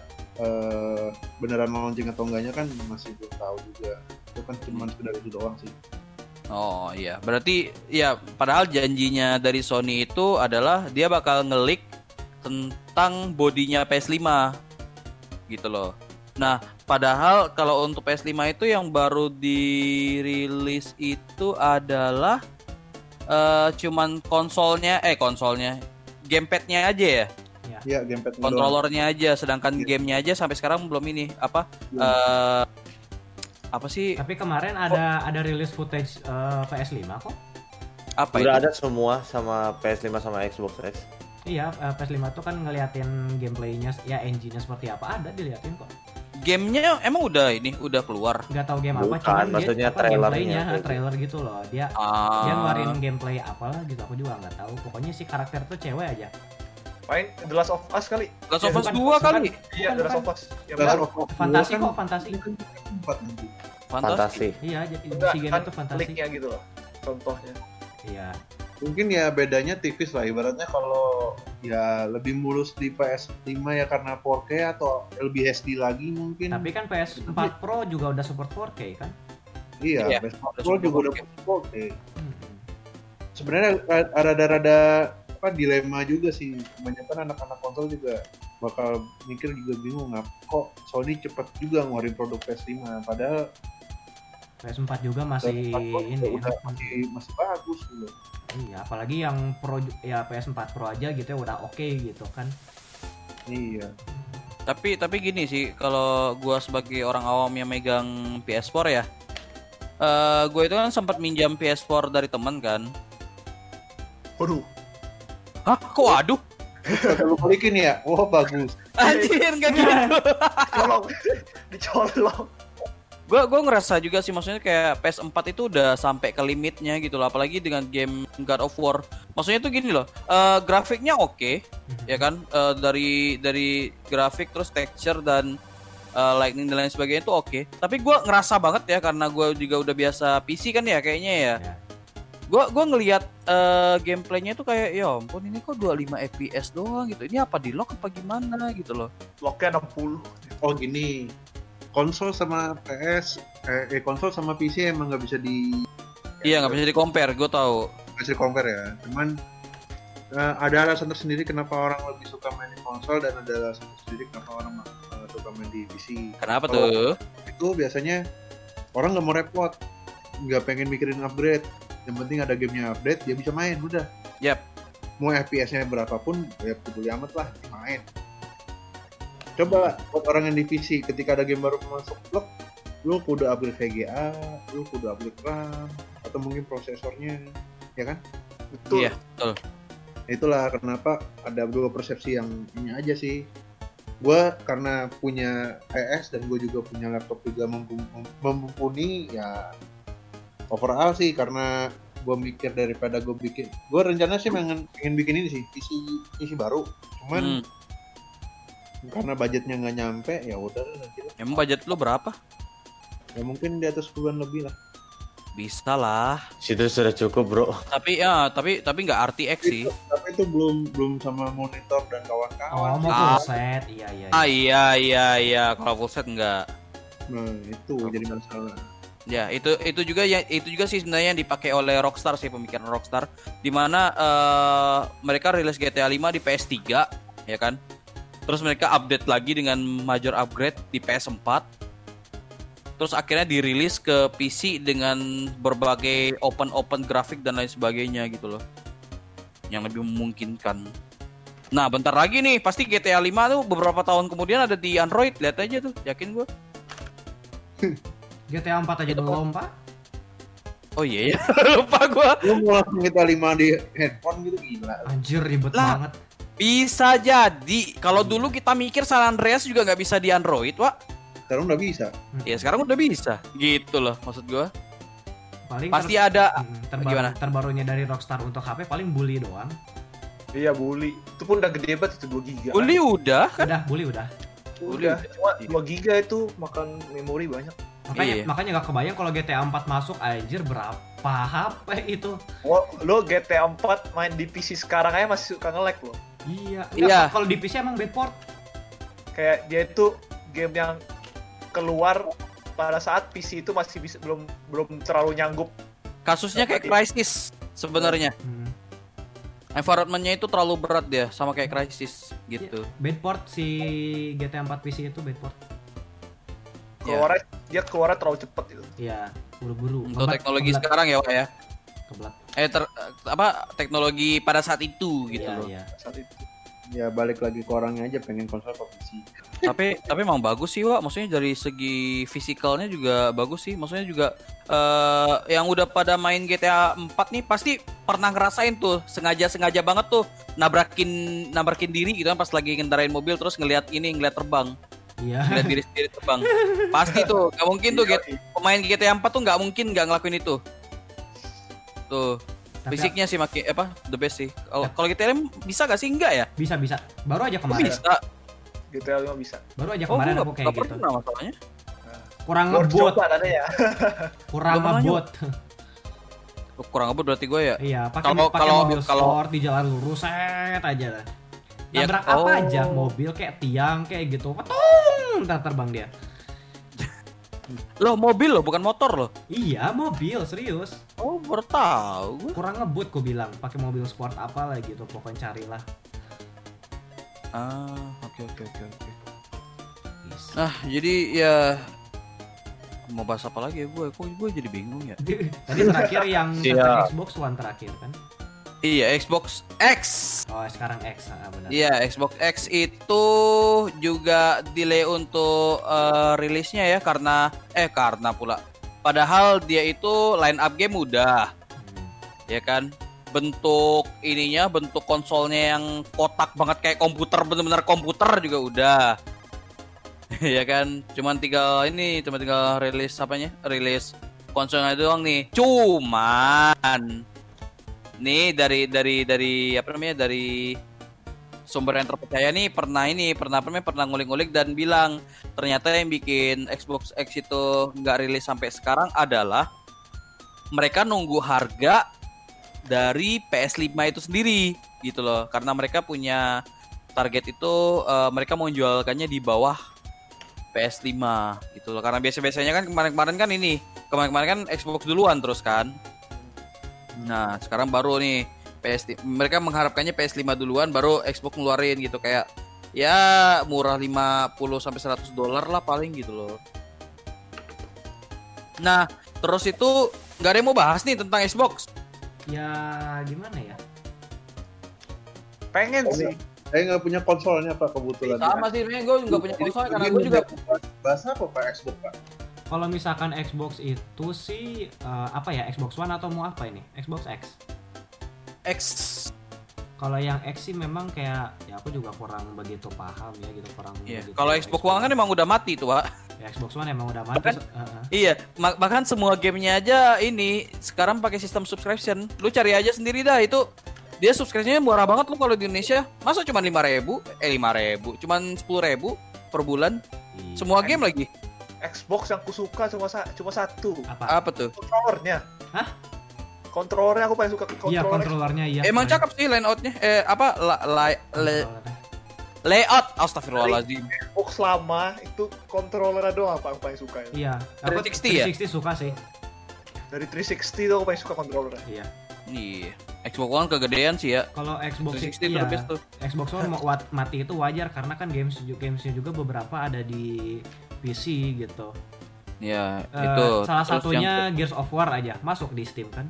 eh, beneran launching atau enggaknya kan masih belum tahu juga. Itu kan cuma sekedar itu doang sih. Oh iya, berarti ya padahal janjinya dari Sony itu adalah dia bakal ngelik tentang bodinya P S five gitu loh. Nah, padahal kalau untuk P S five itu yang baru dirilis itu adalah eh, cuman konsolnya, eh konsolnya, gamepadnya aja ya, Iya, gamepad doang. kontrolernya aja, sedangkan Iya. gamenya aja sampai sekarang belum ini apa Belum. eh, apa sih Tapi kemarin ada ada rilis footage eh, P S five kok. apa Udah itu? ada semua sama P S five sama Xbox X. Iya, eh, P S five tuh kan ngeliatin gameplaynya, ya engine-nya seperti apa ada diliatin kok. Gamenya emang udah ini udah keluar. Nggak tahu game apa, Bukan, cuman maksudnya dia apa trailernya gameplaynya, gitu. trailer gitu loh. Dia Ah. dia ngeluarin gameplay apalah gitu, aku juga nggak tahu. Pokoknya si karakter tuh cewek aja. Main The Last of Us kali. Last of Ya, Us bukan- dua bukan- kali. Iya, The Last of Us. Yang Last baru. of Us Fantasi dua kok, fantasi. kan empat nanti. Fantasi. Fantasi. Iya, jadi Enggak, si game kan itu fantasi. kliknya gitu loh. Contohnya. Iya. Mungkin ya bedanya tipis lah, ibaratnya kalau ya lebih mulus di P S five ya karena four K atau lebih H D lagi mungkin. Tapi kan P S four Pro juga udah support four K kan? iya, Iya, P S four udah Pro support juga udah four K. four K. Hmm. Sebenarnya rada-rada apa dilema juga sih. Kebanyakan anak-anak konsol juga bakal mikir juga bingung ngap kok Sony cepet juga ngeluarin produk P S five padahal P S four juga masih P S four Pro ini udah ya. masih masih bagus gitu. Iya, apalagi yang Pro ju- ya P S four Pro aja gitu ya udah oke gitu kan. Iya. Tapi tapi gini sih, kalau gua sebagai orang awam yang megang P S four ya, eh gue itu kan sempat minjam P S four dari temen kan. Waduh. Hah? Kok aduh? Kalau lu balikin ya, wah bagus. Anjir enggak gitu. Colong. Dicolong. Gue gue ngerasa juga sih, maksudnya kayak P S four itu udah sampai ke limitnya gitu loh, apalagi dengan game God of War. Maksudnya tuh gini loh, eh, grafiknya oke, ya kan, Eh, dari dari grafik terus texture dan eh, lightning dan lain sebagainya itu oke. Tapi gue ngerasa banget ya, karena gue juga udah biasa P C kan ya kayaknya ya. Ya. Gue gue ngelihat eh, gameplaynya tuh kayak ya ampun ini kok dua puluh lima F P S doang gitu. Ini apa di lock apa gimana gitu loh. Locknya enam puluh. Oh gini, konsol sama P S, eh, eh, konsol sama P C emang nggak bisa di Iya nggak bisa di compare, gue tahu. nggak bisa di compare ya. Cuman eh, ada alasan tersendiri kenapa orang lebih suka main di konsol dan ada alasan tersendiri kenapa orang eh, suka main di P C. Kenapa Kalau tuh? Itu biasanya orang nggak mau repot, nggak pengen mikirin upgrade. Yang penting ada gamenya update, dia bisa main udah. Yap. Mau F P S-nya berapapun, ya peduli amat lah, main. Coba buat orang yang di P C, ketika ada game baru masuk blok, lu kudu upgrade V G A, lu kudu upgrade RAM, atau mungkin prosesornya, ya kan? Betul. Iya, betul. Itulah kenapa ada dua persepsi yang ini aja sih. Gue karena punya P S dan gue juga punya laptop juga mem- mumpuni, ya overall sih karena gue mikir daripada gue bikin, gue rencana sih pengen, pengen bikin ini sih P C P C baru, cuman Hmm. karena budgetnya nggak nyampe ya udah nanti lah. Emang budget lu berapa? Ya mungkin di atas sepuluhan lebih lah. Bisa lah. Situ sudah cukup, Bro. Tapi ya, tapi tapi nggak R T X sih. Itu, tapi itu belum belum sama monitor dan Oh, kawan-kawan. mau full set. Iya, iya. Ah iya iya iya, kalau full set nggak. Nah, itu jadi masalah. Ya, itu itu juga ya itu juga sih sebenarnya yang dipakai oleh Rockstar sih, pemikiran Rockstar, di mana uh, mereka rilis G T A lima di P S tiga, ya kan? Terus mereka update lagi dengan major upgrade di P S empat. Terus akhirnya dirilis ke P C dengan berbagai open-open grafik dan lain sebagainya gitu loh. Yang lebih memungkinkan. Nah, bentar lagi nih, pasti G T A lima tuh beberapa tahun kemudian ada di Android, lihat aja tuh, yakin gua. G T A empat aja belum, Pak. Oh iya ya, lupa gua. Lu mau langsung kita lima di headphone gitu gila. Anjir ribet Lah. banget. Bisa jadi. Kalau dulu kita mikir San Andreas juga nggak bisa di Android, Wak. Sekarang udah bisa. Ya sekarang udah bisa. Gitu loh maksud gua. Paling Pasti ter- ada. Hmm, terbaru, Gimana? terbarunya dari Rockstar untuk H P paling Bully doang. Iya, Bully. Itu pun udah gede banget, itu dua giga. Uli udah kan? Udah, Bully udah. Udah, Bully cuma udah. dua giga itu makan memori banyak. Makanya Iya. makanya gak kebayang kalau G T A empat masuk anjir berapa H P itu. Wah, lo G T A empat main di P C sekarang aja masih suka nge-lag lo. Iya. Iya. Enggak, kalau di P C emang bedport. Kayak dia itu game yang keluar pada saat P C itu masih bisa belum belum terlalu nyanggup. Kasusnya kayak Crysis sebenarnya. Hmm. Environment-nya itu terlalu berat dia sama kayak Crysis gitu. Bedport si G T A empat P C itu bedport. Keluarnya dia keluarnya terlalu cepet itu. Iya, buru-buru. Untuk Kebelat- teknologi kebelat- sekarang ya, Wak ya. Kebelat. Eh ter, apa teknologi pada saat itu gitu Iya, loh. iya. Saat itu. Ya balik lagi ke orangnya aja pengen konsol apa P C. tapi tapi emang bagus sih, Wak. Maksudnya dari segi fisikalnya juga bagus sih. Maksudnya juga eh yang udah pada main G T A empat nih pasti pernah ngerasain tuh sengaja-sengaja banget tuh nabrakin nabrakin diri gitu kan pas lagi ngendarain mobil terus ngelihat ini ngelihat terbang. Iya. Ngelihat diri sendiri terbang. Pasti tuh, nggak mungkin tuh G- pemain G T A empat tuh nggak mungkin nggak ngelakuin itu. Tuh. Tapi Fisiknya sih makin apa the best sih. Kalau kalau G T A lima bisa gak sih? Enggak ya? bisa bisa. Baru aja Oh, kemarin. bisa. G T A lima bisa. Baru aja Oh, kemarin gua aku nggak- kayak nggak gitu. pernah masalahnya. Kurang Lo harus ngebut, coba tadi ya. kurang Nggak pernah ngebut. Oh, kurang ngebut berarti gue ya. Iya, pakai Kalau- pakai kalau- mobil kalau- sport di jalan lurus set aja. Iya, Nabrak oh. apa aja, mobil kayak tiang kayak gitu. Petung, ntar terbang dia. Loh, mobil loh, bukan motor loh. Iya, mobil serius. Oh, baru tahu gue. Kurang ngebut gue bilang, pakai mobil sport apa lah gitu, pokoknya carilah. Ah, oke oke oke oke. Yes. Nah, jadi ya mau bahas apa lagi ya gue? Kok gue jadi bingung ya? Tadi terakhir yang Iya. tentang Xbox One terakhir kan? Iya, Xbox X. Oh, sekarang X, ah, benar. Iya, Xbox X itu juga delay untuk eh, rilisnya ya karena eh karena pula. Padahal dia itu line up game udah, Hmm. ya kan? Bentuk ininya, bentuk konsolnya yang kotak banget kayak komputer, bener-bener komputer juga udah. Ya kan? Cuman tinggal ini, cuma tinggal rilis apanya? Rilis konsolnya doang nih. Cuman nih dari dari dari apa namanya? Dari sumber yang terpercaya nih pernah ini pernah apa namanya pernah ngulik-ngulik dan bilang ternyata yang bikin Xbox X itu nggak rilis sampai sekarang adalah mereka nunggu harga dari P S lima itu sendiri gitu loh, karena mereka punya target itu eh, mereka mau menjualkannya di bawah P S lima gitu loh, karena biasa-biasanya kan kemarin-kemarin kan ini kemarin-kemarin kan Xbox duluan terus kan. Nah sekarang baru nih P S mereka mengharapkannya P S lima duluan baru Xbox ngeluarin gitu, kayak ya murah lima puluh sampai seratus dolar lah paling gitu loh. Nah terus itu nggak ada yang mau bahas nih tentang Xbox. Ya gimana ya? Pengen Oh, sih. Saya nggak punya konsolnya Pak kebetulan. Sama sih, gue nggak punya konsol karena gue juga Bahasa apa Pak Xbox Pak? Kalau misalkan Xbox itu sih eh, apa ya, Xbox One atau mau apa ini? Xbox X. X. Kalau yang X sih memang kayak ya aku juga kurang begitu paham ya gitu, kurang Iya. begitu Kalau Xbox One kan emang udah mati tuh, Pak. ya, Xbox One emang udah mati. Bahkan- uh, uh. Iya, ma- bahkan semua gamenya aja ini sekarang pakai sistem subscription. Lu cari aja sendiri dah itu. Dia subscription-nya murah banget lu kalau di Indonesia. Masa cuma lima ribu? Eh lima ribu, cuman sepuluh ribu per bulan. Iya. Semua game lagi. Xbox yang kusuka cuma sa- cuma satu. Apa? Apa tuh? Controllernya. Hah? Controllernya aku paling suka Iya, controller. kontrolernya iya. Emang cakep sih layoutnya. Eh apa la, la- le- Kontrolernya. layout? Astagfirullahaladzim. Xbox lama itu controllernya doang apa aku paling suka. Ya. Iya. Dari Aku tiga puluh ya? tiga puluh suka sih. Dari tiga ratus enam puluh tuh aku paling suka controllernya. Iya. Iya. Xbox One kegedean sih ya. Kalau Xbox tiga ratus iya, the best tuh. Xbox One mau wat- mati itu wajar karena kan games gamesnya juga beberapa ada di P C gitu. Ya, Eh, itu. salah Terus satunya yang- Gears of War aja masuk di Steam kan?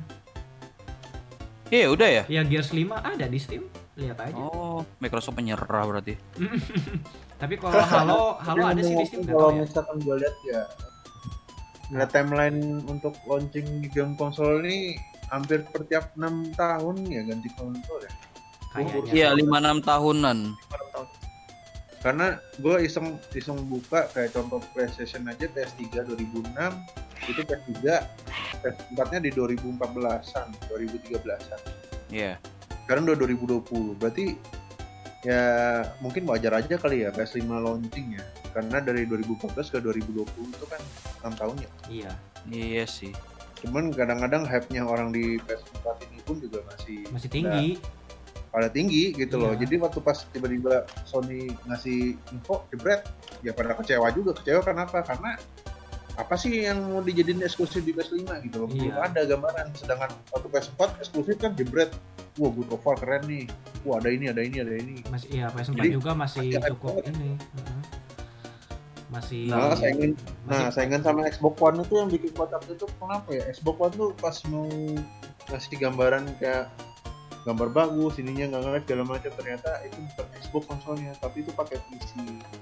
Iya, udah ya. Ya Gears lima ada di Steam, lihat aja. Oh, Microsoft menyerah berarti. Tapi kalau Halo, Halo ada sih di Steam nggak Kalau tahu ya. misalkan gue lihat ya, ngeliat timeline untuk launching game konsol ini hampir per tiap enam tahun ya ganti konsol ya. Kayaknya. Iya, lima enam tahunan. Pada tahun. Karena gue iseng iseng buka kayak contoh PlayStation aja P S tiga dua ribu enam, itu P S tiga P S empat-nya di dua ribu empat belasan, dua ribu tiga belasan. Iya. Sekarang udah dua ribu dua puluh. Berarti ya mungkin wajar aja kali ya P S lima launching ya. Karena dari dua ribu empat belas ke dua ribu dua puluh itu kan enam tahun ya. Iya. Iya sih. Cuman kadang-kadang hype-nya orang di P S empat ini pun juga masih Masih tinggi. pada tinggi gitu loh. Iya. Jadi waktu pas tiba-tiba Sony ngasih info jebret, ya pada kecewa juga. Kecewa kenapa? Karena apa sih yang mau dijadiin eksklusif di P S lima gitu loh. Belum Iya. ada gambaran. Sedangkan waktu P S empat eksklusif kan jebret. Wah, God of War keren nih. Wah, ada ini, ada ini, ada ini. Masih iya P S empat Jadi, juga masih masih ada cukup banget. ini. Heeh. Masih Nah, saingan, nah, masih saingan sama Xbox One itu yang bikin kotak itu kenapa ya? Xbox One tuh pas mau ngasih gambaran kayak gambar bagus, ininya nggak ngelag segala macam, ternyata itu bukan Xbox konsolnya, tapi itu pakai P C.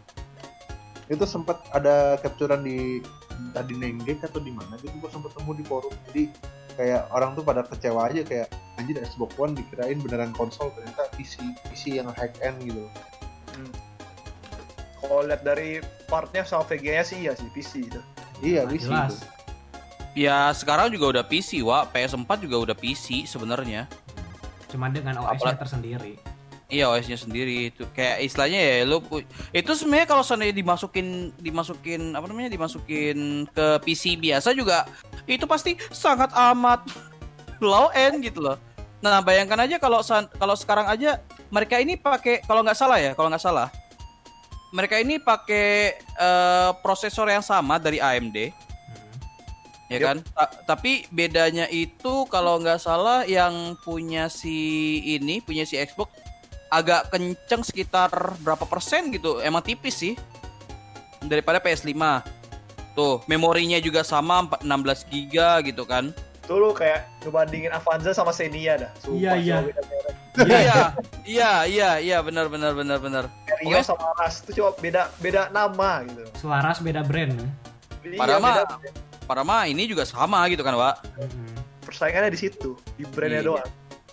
Itu sempat ada capturean di tadi Nenggek atau di mana gitu, gua sempat temu di forum. Jadi kayak orang tuh pada kecewa aja kayak anjir Xbox One dikirain beneran konsol, ternyata P C, P C yang high end gitu. Hmm. Kalau lihat dari partnya sama V G-nya sih iya sih P C itu. Iya, Nah, P C jelas. itu. Ya, sekarang juga udah P C, Wak. P S empat juga udah P C sebenarnya. Cuma dengan O S-nya Apalagi- tersendiri. Iya, O S-nya sendiri itu kayak istilahnya ya lu pu- itu sebenarnya kalau seandainya dimasukin dimasukin apa namanya dimasukin ke P C biasa juga itu pasti sangat amat low end gitu loh. Nah, bayangkan aja kalau san- kalau sekarang aja mereka ini pakai kalau nggak salah ya, kalau nggak salah mereka ini pakai eh, prosesor yang sama dari A M D. Hmm. Ya Yup. kan? Ta- tapi bedanya itu kalau nggak salah yang punya si ini, punya si Xbox agak kenceng sekitar berapa persen gitu. Emang tipis sih. Daripada P S lima. Tuh, memorinya juga sama empat- enam belas giga gitu kan. Tuh lu kayak ngebandingin Avanza sama Xenia dah. Iya, Sumpah, iya. jauh beda merek. Iya, iya, iya, iya, benar benar benar benar. Rio Oke. sama Ras itu cuma beda beda nama gitu. Selaras beda brand. ya. Iya, Padahal mah beda. Padahal mah ini juga sama gitu kan, Pak. Mm-mm. Persaingannya di situ, di brandnya Iya. doang.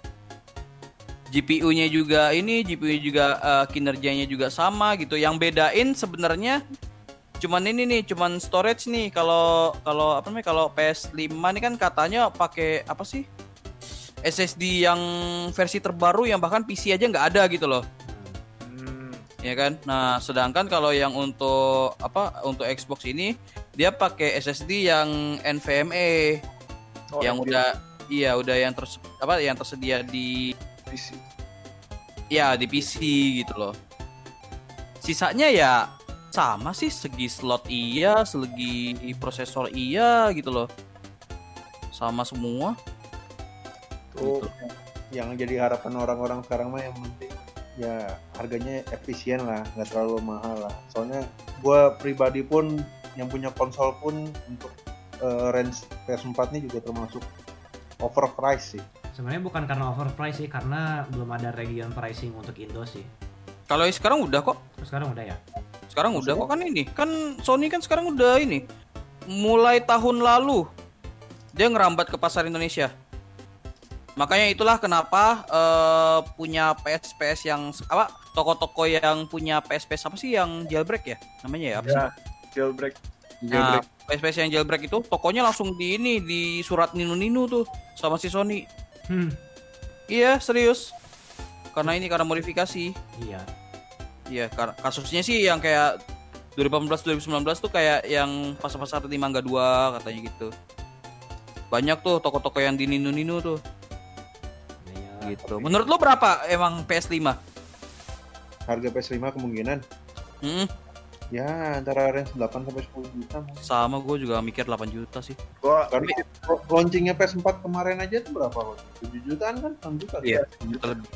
G P U-nya juga ini, G P U juga eh, kinerjanya juga sama gitu. Yang bedain sebenarnya cuman ini nih, cuman storage nih. Kalau kalau apa namanya? Kalau P S lima nih kan katanya pakai apa sih? S S D yang versi terbaru yang bahkan P C aja nggak ada gitu loh. Hmm. Ya kan? Nah, sedangkan kalau yang untuk apa? Untuk Xbox ini dia pakai S S D yang NVMe Oh, yang iya, udah iya udah yang terse, apa yang tersedia di P C. ya di P C gitu loh. Sisanya ya sama sih, segi slot iya, segi prosesor iya gitu loh. Sama semua. Tuh, Yang jadi harapan orang-orang sekarang mah yang penting ya harganya efisien lah, nggak terlalu mahal lah. Soalnya gue pribadi pun yang punya konsol pun untuk uh, range P S empat ini juga termasuk overpriced sih. Sebenarnya bukan karena overprice sih, karena belum ada region pricing untuk Indo sih. Kalau yang sekarang udah kok. Terus sekarang udah ya. Sekarang udah kok kan ini. Kan Sony kan sekarang udah ini. Mulai tahun lalu dia ngerambat ke pasar Indonesia. Makanya itulah kenapa eh, punya P S P S yang apa toko-toko yang punya P S P S apa sih yang jailbreak ya namanya ya apa sih? ya, jailbreak. Nah, P S P S yang jailbreak itu tokonya langsung di ini di surat ninu-ninu tuh sama si Sony. Hmm. Iya, serius. Karena ini karena modifikasi. Iya. Iya, kar- kasusnya sih yang kayak dua ribu delapan belas dua ribu sembilan belas tuh kayak yang pasar-pasar di Mangga dua katanya gitu. Banyak tuh toko-toko yang di Ninu-Ninu tuh. Iya. Gitu. Menurut lo berapa emang P S lima? Harga P S lima kemungkinan Hmm, ya antara range delapan sampai sepuluh juta mungkin. sama gue juga mikir delapan juta sih. Gua Karena launchingnya P S empat kemarin aja tuh berapa kok? tujuh jutaan kan? enam juta. Iya, tujuh juta lebih.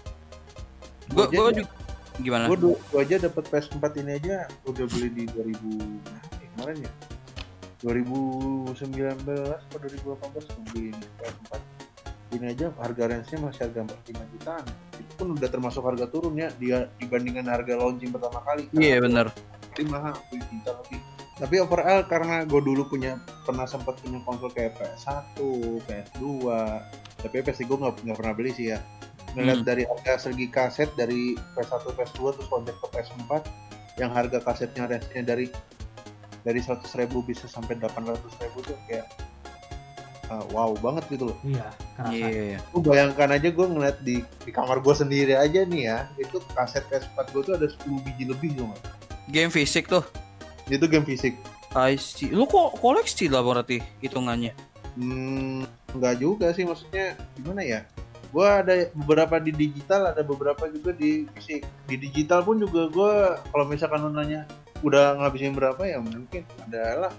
Gue gue juga gimana? Gue gua aja dapat P S empat ini aja udah beli di dua ribu berapa ya kemarin ya? dua ribu sembilan belas atau dua ribu delapan belas gue beli ini P S empat. Ini aja harga range-nya masih harga empat puluh lima jutaan. Itu pun udah termasuk harga turun ya dia dibandingkan harga launching pertama kali. Iya benar. Tapi mahal, tujuh juta lebih. Tapi overall karena gue dulu punya pernah sempat punya konsol kayak P S satu, P S dua, tapi P S tiga gue nggak nggak pernah beli sih ya. Ngeliat Hmm. dari harga segi kaset dari P S satu, P S dua terus loncat ke P S empat, yang harga kasetnya range-nya dari dari seratus ribu bisa sampai delapan ratus ribu tuh kayak uh, wow banget gitu loh. Iya, kerasa. Iya. Lu bayangkan aja gue ngeliat di di kamar gue sendiri aja nih ya, itu kaset P S empat gue tuh ada sepuluh biji lebih loh. Game fisik tuh. Itu game fisik. I see. Lu kok koleksi lah berarti hitungannya? Hmm, enggak juga sih, maksudnya gimana ya? Gua ada beberapa di digital, ada beberapa juga di fisik. Di digital pun juga gua kalau misalkan lu nanya udah ngabisin berapa ya mungkin adalah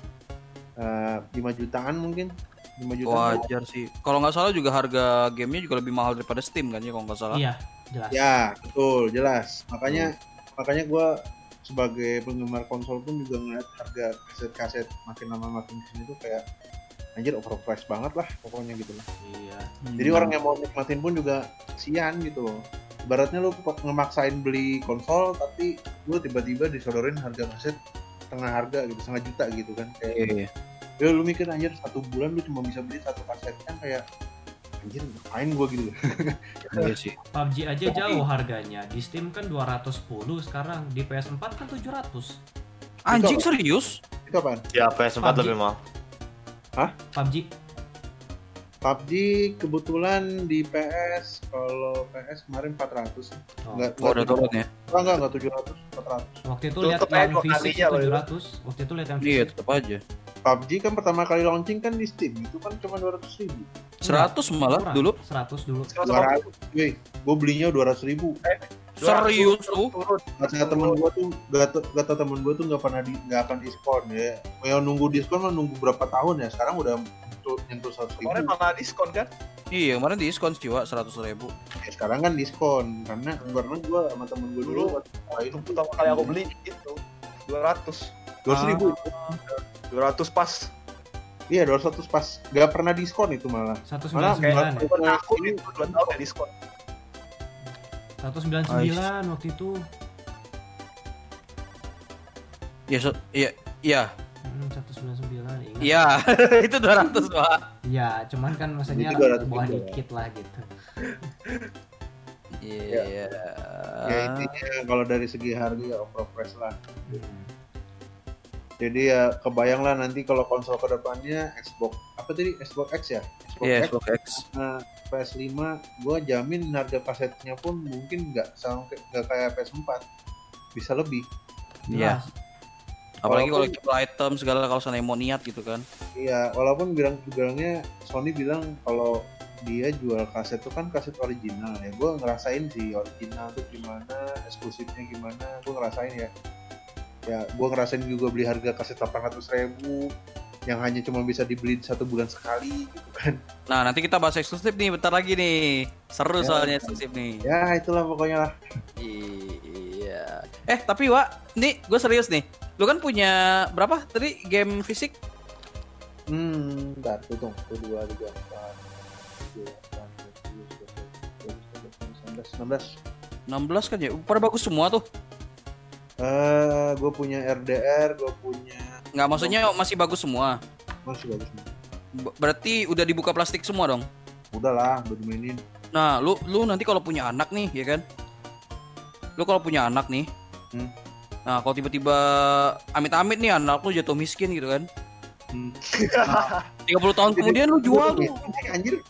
uh, lima jutaan mungkin. lima jutaan. Wajar sih. Kalau nggak salah juga harga gamenya juga lebih mahal daripada Steam kan ya kalau nggak salah. Iya, jelas. Ya, betul, jelas. Makanya makanya gua sebagai penggemar konsol pun juga ngeliat harga kaset-kaset makin lama makin kesini tuh kayak anjir overpriced banget lah pokoknya gitu lah. Iya. Jadi orang yang mau nikmatin pun juga kesian gitu loh. Ibaratnya lu kok ngemaksain beli konsol tapi lu tiba-tiba disodorin harga kaset setengah harga gitu, setengah juta gitu kan. Kayak Iya. ya lu mikir anjir satu bulan lu cuma bisa beli satu kaset kan kayak anjir ngapain gua gitu loh. Iya sih. P U B G aja jauh harganya. Di Steam kan dua ratus sepuluh sekarang, di P S empat kan tujuh ratus. Anjing Itu apa? serius? Itu apaan? Ya P S empat P U B G. lebih mahal. P U B G P U B G kebetulan di P S kalau P S kemarin empat ratus. Oh. Enggak Oh, udah turun ya? enggak enggak enggak tujuh ratus, empat ratus. waktu itu Tutup lihat aja yang dua fisik kalinya, tujuh Bang. ratus. Waktu itu lihat yang Iya, fisik. tetap aja. P U B G kan pertama kali launching kan di Steam itu kan cuma dua ratus ribu. seratus malah Kurang. dulu. seratus dulu. dua ratus, wih, gue belinya dua ratus ribu. Serius tuh? Turun. Kata temen gue tuh, kata, kata temen gue tuh nggak pernah di, nggak akan diskon ya. Yang nunggu diskon mah nunggu berapa tahun ya? Sekarang udah nyentuh nyentuh seratus ribu. Kemarin malah diskon kan? Iya, kemarin diskon sih, Wak, seratus ribu. Ya, sekarang kan diskon karena karena gue sama temen gue dulu waktu itu Pertama kali aku beli itu dua ratus. dua ratus ribu. dua ratus pas. Iya dua ratus pas. Nggak pernah diskon itu malah. seratus Malah sembilan puluh sembilan ya. kayak- Buat aku itu dua tahun ya diskon. seratus sembilan puluh sembilan waktu itu. Iya, so, iya, iya. Hmm, seratus sembilan puluh sembilan ingat. Iya, itu dua ratus, Pak. Iya, cuman kan maksudnya Itu dua ratus bawah juga. dikit lah gitu. Iya. Ya intinya kalau dari segi harga ya overpriced lah. Hmm. Jadi ya kebayang lah nanti kalau konsol kedepannya Xbox apa tadi Xbox X ya? Xbox Iya, X. Xbox X. Nah, P S lima gue jamin harga kasetnya pun mungkin nggak sampai nggak kayak P S empat, bisa lebih. Iya. Jelas. Apalagi kalau Walaupun- kita item segala kalau sana mau niat gitu kan. Iya, walaupun bilang bilangnya Sony bilang kalau dia jual kaset itu kan kaset original ya. Gue ngerasain sih original tuh gimana, eksklusifnya gimana, gue ngerasain ya. Ya, gue ngerasain juga beli harga kaset delapan ratus ribu yang hanya cuma bisa dibeli satu bulan sekali gitu kan. Nah, nanti kita bahas eksklusif nih bentar lagi nih. Seru Ya. soalnya eksklusif nih. Ya itulah pokoknya lah. Iya. Eh, tapi Wak, nih gue serius nih. Lu kan punya berapa tadi game fisik? Hmm, bentar, hitung. satu, dua, tiga, empat, tujuh, delapan, sembilan, sepuluh, sebelas, enam belas. enam belas kan ya? Pada bagus semua tuh. Eh, gue punya R D R, gue punya Nggak, maksudnya masih bagus semua. masih bagus. B- berarti udah dibuka plastik semua dong. Udah lah, udah dimainin. Nah, lu lu nanti kalau punya anak nih, ya kan? Lu kalau punya anak nih. Hmm. Nah, kalau tiba-tiba amit-amit nih anak lu jatuh miskin gitu kan. Hmm. tiga puluh tahun kemudian lu jual tuh. Anjir.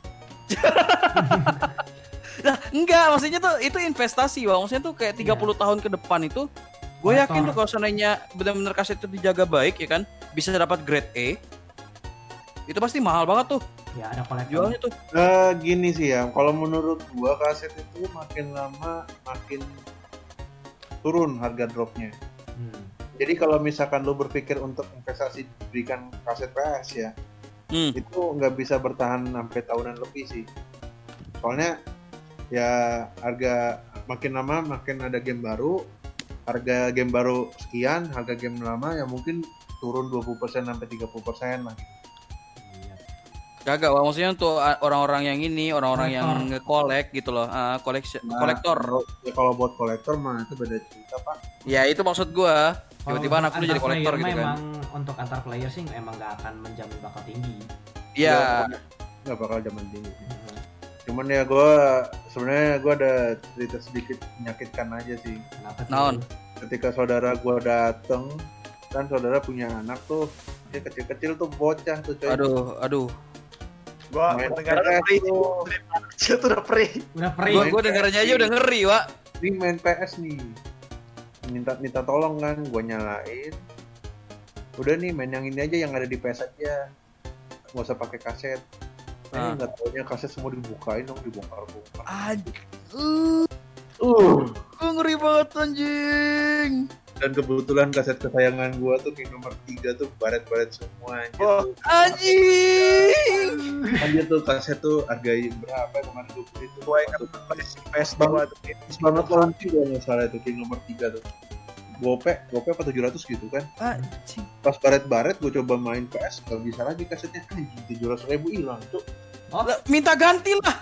Nah, enggak, maksudnya tuh itu investasi, Bang. Maksudnya tuh kayak tiga puluh tahun ke depan itu Gue Kolektor. yakin tuh kalau seandainya benar-benar kaset itu dijaga baik ya kan, bisa dapat grade A. Itu pasti mahal banget tuh Ya ada kolektor. jualnya tuh. Eh, gini sih ya, kalau menurut gua kaset itu makin lama makin turun harga dropnya. Hmm. Jadi kalau misalkan lo berpikir untuk investasi berikan kaset P S ya, Hmm. itu nggak bisa bertahan sampai tahunan lebih sih. Soalnya ya harga makin lama makin ada game baru, harga game baru sekian, harga game lama ya mungkin turun dua puluh persen sampai tiga puluh persen lah. Iya. Kagak, Wak. Maksudnya untuk uh, orang-orang yang ini, orang-orang yang Kolektor. nge-collect gitu loh, uh, collection, Nah, kolektor. kalau- ya kalau buat kolektor mah itu beda cerita pak. Ya itu maksud gua. Tiba-tiba Kalau anak lu antar jadi kolektor player gitu mah kan. Emang untuk antar player sih emang gak akan menjamin bakal tinggi. Iya. Nggak bakal zaman tinggi. Hmm. Cuman ya gue sebenarnya gue ada cerita sedikit menyakitkan aja sih. Kenapa tuh? Naon? Ketika saudara gue dateng, kan saudara punya anak tuh, dia kecil-kecil tuh bocah tuh coy. Aduh, aduh. Gua Main dengar P S perih. tuh. Dari kecil tuh udah perih. Udah perih. Gua gua dengernya aja udah ngeri, Wak. Ini main P S nih, minta minta tolong kan, gue nyalain. Udah nih main yang ini aja yang ada di P S aja, nggak usah pakai kaset. Ah. Ini nggak taunya kaset semua dibukain dong, dibongkar-bongkar. Aduh. Uh. Gua ngeri banget anjing. Dan kebetulan kaset kesayangan gue tuh King nomor tiga tuh baret-baret semua. Anjir. Oh. Tuh. Anjing. Anjir tuh kaset tuh harga berapa ya kemarin gue beli tuh. Gua ingat masih P S dua tuh. Bagus banget launching kalau nggak salah itu King nomor tiga tuh. Gope, gope apa tujuh ratus gitu kan. Anjing. Pas baret-baret gue coba main P S gak bisa lagi kasetnya. Anjing tujuh ratus ribu hilang tuh. Lah, minta ganti lah.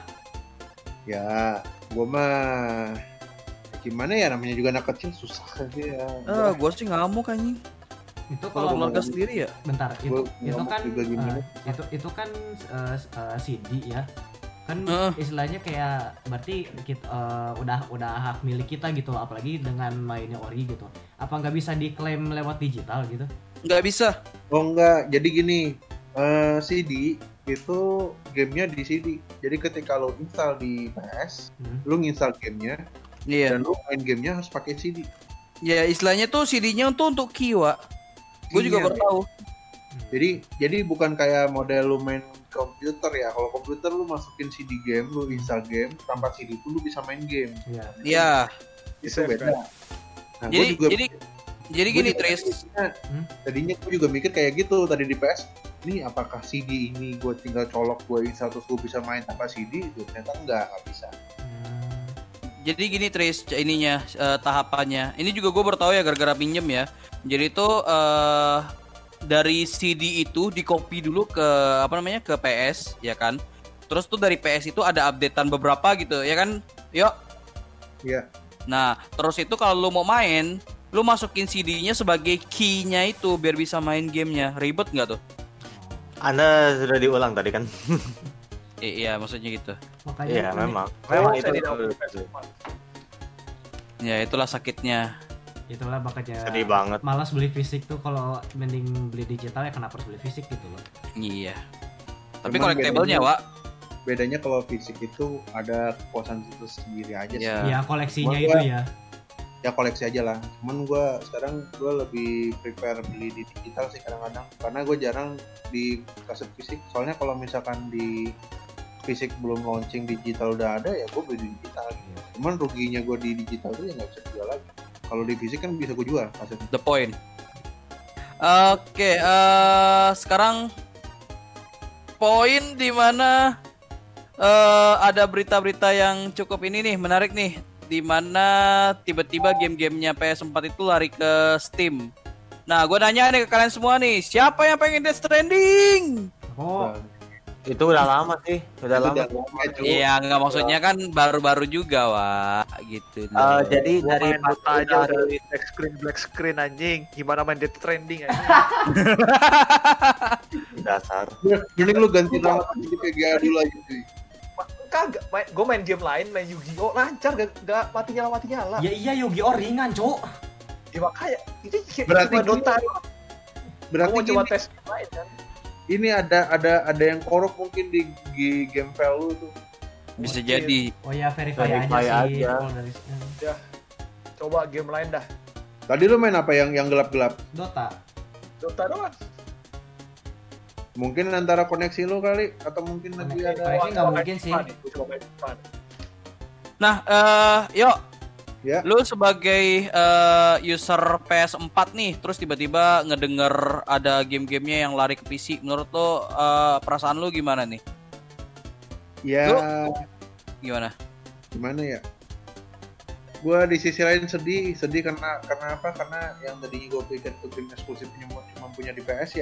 Ya gue mah gimana ya, namanya juga anak kecil susah aja ya. Ah, gua sih ngamuk anjing. Itu Kalau kalau keluarga sendiri ya. bentar itu Gua itu ngamuk kan juga gimana. eh, itu itu kan eh, eh, C D ya. Kan Heeh. istilahnya kayak berarti kita eh, udah udah hak milik kita gitu loh, apalagi dengan mainnya ori gitu. Apa nggak bisa diklaim lewat digital gitu? Nggak bisa. Oh enggak, jadi gini, eh, C D itu gamenya di C D. Jadi ketika lo install di P S, Hmm. lo nginstal gamenya Iya. dan lo main gamenya harus pakai C D. Ya istilahnya tuh C D-nya tuh untuk key, Wak. Gue juga Iya. baru tahu. Jadi jadi bukan kayak model lu main komputer ya. Kalau komputer lu masukin C D game, lu install game, tanpa C D itu lu bisa main game. Iya. Iya. Itu beda. Nah, gua Jadi juga jadi jadi gua gini, juga Tris. tadinya, Hmm? tadinya gue juga mikir kayak gitu tadi di P S. Ini apakah C D ini gue tinggal colok gue install terus gue bisa main tanpa C D? Itu ternyata enggak, enggak bisa. Hmm. Jadi gini, Tris, c- ininya eh, tahapannya. Ini juga gue baru tahu ya gara-gara pinjem ya. Jadi tuh eh dari C D itu di copy dulu ke apa namanya ke P S ya kan. Terus tuh dari P S itu ada updatean beberapa gitu ya kan. Yuk. Iya. Nah, terus itu kalau lu mau main, lu masukin C D-nya sebagai key-nya itu biar bisa main gamenya. Ribet nggak tuh? Anda sudah diulang tadi kan? I- iya, maksudnya gitu. Makanya Iya, ini- memang. Memang Memang saya itu. tidak itu. Ya, itulah sakitnya. itulah makanya Sedih banget. malas beli fisik tuh, kalau mending beli digital ya kenapa harus beli fisik gitu loh. Iya. Tapi Cuman collectible-nya, bedanya- Wak. Bedanya kalau fisik itu ada kepuasan itu sendiri aja sih. Iya. Ya koleksinya Gua- itu ya. Ya koleksi aja lah. Cuman gue sekarang gue lebih prepare beli di digital sih kadang-kadang, karena gue jarang di kaset fisik. Soalnya kalau misalkan di fisik belum launching, digital udah ada, ya gue beli di digital. Cuman ruginya gue di digital tuh ya nggak bisa jual lagi. Kalau di fisik kan bisa gue jual kaset. The point. Oke, eh sekarang poin di mana eh ada berita-berita yang cukup ini nih, menarik nih, di mana tiba-tiba game-gamenya P S empat itu lari ke Steam. Nah, gue nanya nih ke kalian semua nih, siapa yang pengen Death Stranding? Oh, Itu udah lama sih, udah Itu lama. udah lama, cuy. Iya, nggak maksudnya kan baru-baru juga, Wak, gitu. Eh, loh. jadi Gua dari main Dota aja udah black screen black screen anjing. Gimana main Death Stranding anjing? dasar. Mending lu ganti nama jadi P G A dulu aja cuy. Kagak, main, gue main game lain, main Yu-Gi-Oh lancar, gak, gak mati nyala mati nyala. ya iya Yu-Gi-Oh ringan, Cuk. Ya makanya itu kayak Berarti cuma gini- Dota. Berarti Gue mau coba gini, tes game lain kan. ini ada ada ada yang korup mungkin di, di game file lu tuh. Bisa jadi. Oh ya verify, Verify aja sih aja. kalau dari Coba game lain dah. Tadi lu main apa yang yang gelap-gelap? Dota. Dota doang. Mungkin antara koneksi lu kali atau mungkin lagi Koneksi. ada. Koneksi nggak mungkin sih. Gue coba main Fun. Nah, eh yuk, Ya. lu sebagai eh, user P S empat nih, terus tiba-tiba ngedenger ada game-gamenya yang lari ke P C, menurut lo eh, perasaan lu gimana nih? Ya. Lu- Gimana? Gimana ya? Gua di sisi lain sedih, sedih karena karena apa? Karena yang tadi gue pikir tuh game eksklusif cuma cuma punya di P S ya.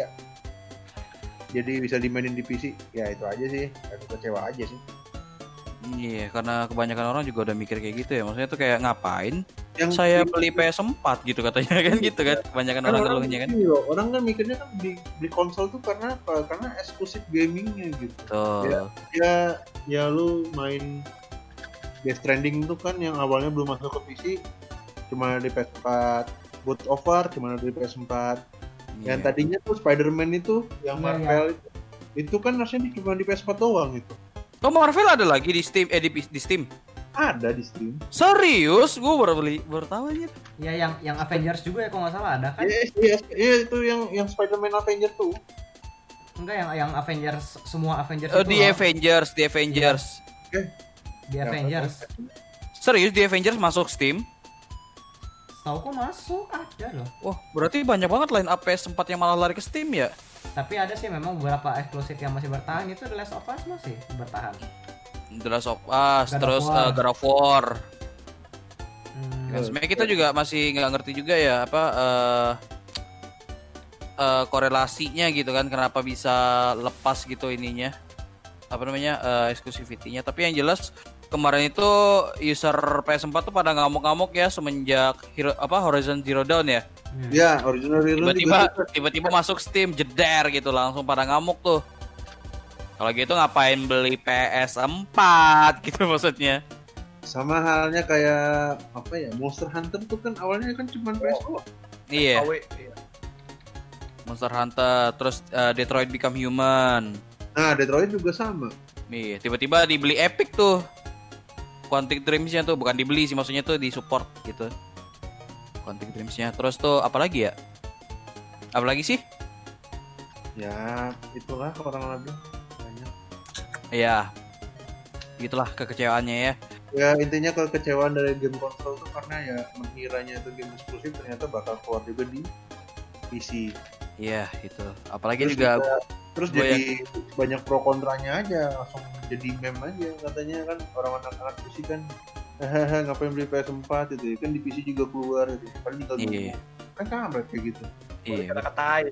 Jadi bisa dimainin di P C. Ya itu aja sih. Aku kecewa aja sih. Iya, karena kebanyakan orang juga udah mikir kayak gitu ya. Maksudnya tuh kayak ngapain Yang saya beli P S empat gitu katanya kan gitu kan. Kebanyakan kan orang orang, ngeluhnya kan. iya, orang kan mikirnya kan beli, beli konsol tuh karena apa? Karena eksklusif gamingnya gitu. Tuh. Ya, ya, ya lu main Death Stranding tuh kan yang awalnya belum masuk ke P C, cuma di P S empat. God of War cuma ada di P S empat. Yang Iya. tadinya tuh Spider-Man itu, yang Iya, Marvel itu, itu kan harusnya cuma di P S empat doang itu. Oh, Marvel ada lagi di Steam eh di, di Steam. Ada di Steam. Serius? Gue baru beli baru tahu aja. Ya yang yang Avengers juga ya kalau nggak salah ada kan? Iya, iya, iya itu yang yang Spider-Man Avenger tuh. Enggak yang yang Avengers semua Avengers Oh, itu di loh. Avengers, di Avengers. Di Avengers. Serius di Avengers masuk Steam? Tahu kok masuk ada loh. Wah, berarti banyak banget line up P S empat yang malah lari ke Steam ya? Tapi ada sih memang beberapa eksklusif yang masih bertahan itu The Last of Us masih bertahan. The Last of Us, God of terus War. uh, God of War. Hmm, Kan sebenarnya kita juga masih nggak ngerti juga ya apa eh eh, korelasinya gitu kan, kenapa bisa lepas gitu ininya, apa namanya eh, exclusivity-nya. Tapi yang jelas kemarin itu user P S empat tuh pada ngamuk-ngamuk ya semenjak Hero, apa Horizon Zero Dawn ya. Ya, original release Tiba-tiba juga. tiba-tiba masuk Steam jeder gitu, langsung pada ngamuk tuh. Kalau gitu ngapain beli P S empat gitu maksudnya. Sama halnya kayak apa ya? Monster Hunter tuh kan awalnya kan cuma P S doang. Iya, A W, iya. Monster Hunter, terus eh, Detroit Become Human. Nah, Detroit juga sama. Iya, tiba-tiba dibeli Epic tuh. Quantic Dreams-nya tuh bukan dibeli sih, maksudnya tuh di support gitu. Quantic Dreams-nya. Terus tuh apalagi ya? Apalagi sih? Ya, itulah orang lebih banyak. Iya. Gitulah kekecewaannya ya. Ya intinya kekecewaan dari game konsol tuh karena ya mengiranya itu game eksklusif ternyata bakal keluar juga di P C. Iya, itu. Apalagi Terus juga Terus Gua jadi banyak pro kontranya aja, langsung jadi meme aja katanya kan orang anak-anak P C kan hahaha ngapain beli P S empat gitu kan di P C juga keluar gitu kan tinggal Iya. kan kampret kayak gitu. iya. Kata-katain.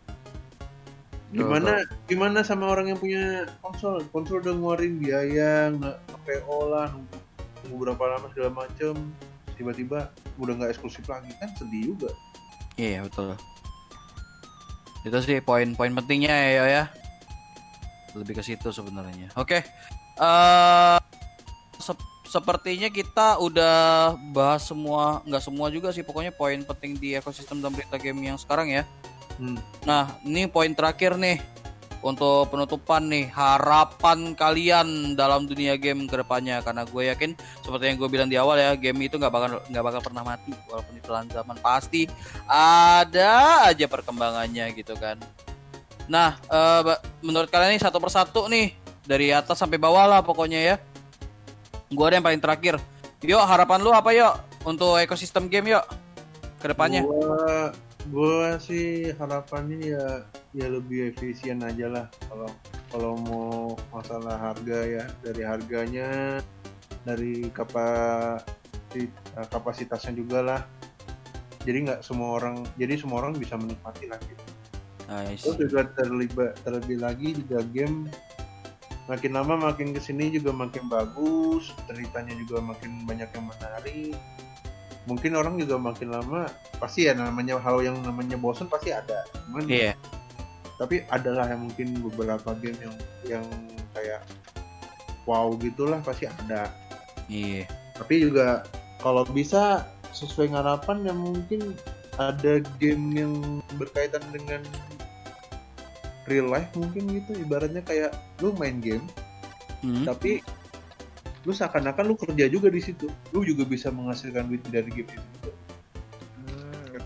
Gimana gimana sama orang yang punya konsol konsol udah ngeluarin biaya nge-P O lah nunggu, nunggu berapa lama segala macem tiba-tiba udah nggak eksklusif lagi kan sedih juga. Iya, betul. Itu sih poin-poin pentingnya ya, ya. Lebih ke situ sebenarnya. Oke. Eh sep- sepertinya kita udah bahas semua, nggak semua juga sih, pokoknya poin penting di ekosistem dan berita game yang sekarang ya. Hmm. Nah, ini poin terakhir nih untuk penutupan nih, harapan kalian dalam dunia game ke depannya, karena gue yakin seperti yang gue bilang di awal ya, game itu nggak bakal nggak bakal pernah mati walaupun ditelan zaman, pasti ada aja perkembangannya gitu kan. Nah, eh, ba- menurut kalian nih satu persatu nih dari atas sampai bawah lah pokoknya ya. Gue ada yang paling terakhir. Yuk, harapan lu apa yuk untuk ekosistem game yuk ke depannya? Gua, gua sih harapannya ya ya lebih efisien aja lah kalau kalau mau masalah harga ya, dari harganya, dari kapasitas kapasitasnya juga lah. Jadi nggak semua orang jadi semua orang bisa menikmati lah gitu. Nice. Terus juga terlibat terlebih lagi juga game makin lama makin kesini juga makin bagus, ceritanya juga makin banyak yang menarik. Mungkin orang juga makin lama pasti ya namanya hal yang namanya bosan pasti ada. Cuman Iya. tapi adalah yang mungkin beberapa game yang yang kayak wow gitulah pasti ada. Iya. Tapi juga kalau bisa sesuai harapan yang mungkin ada game yang berkaitan dengan real life mungkin gitu, ibaratnya kayak lu main game Hmm. tapi lu seakan-akan lu kerja juga di situ, lu juga bisa menghasilkan duit dari game itu juga.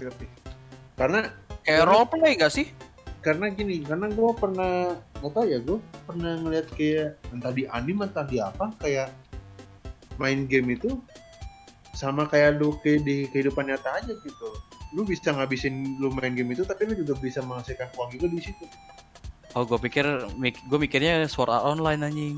tapi. Karena Kayak role play gak sih? karena gini, karena gue pernah nggak tahu ya, gue pernah ngeliat kayak entah di anime entah di apa, kayak main game itu sama kayak lu ke di kehidupan nyata aja gitu. Lu bisa ngabisin lu main game itu, tapi lu juga bisa menghasilkan uang juga di situ. Oh, gue pikir mik- gue mikirnya Sword Art Online anjing.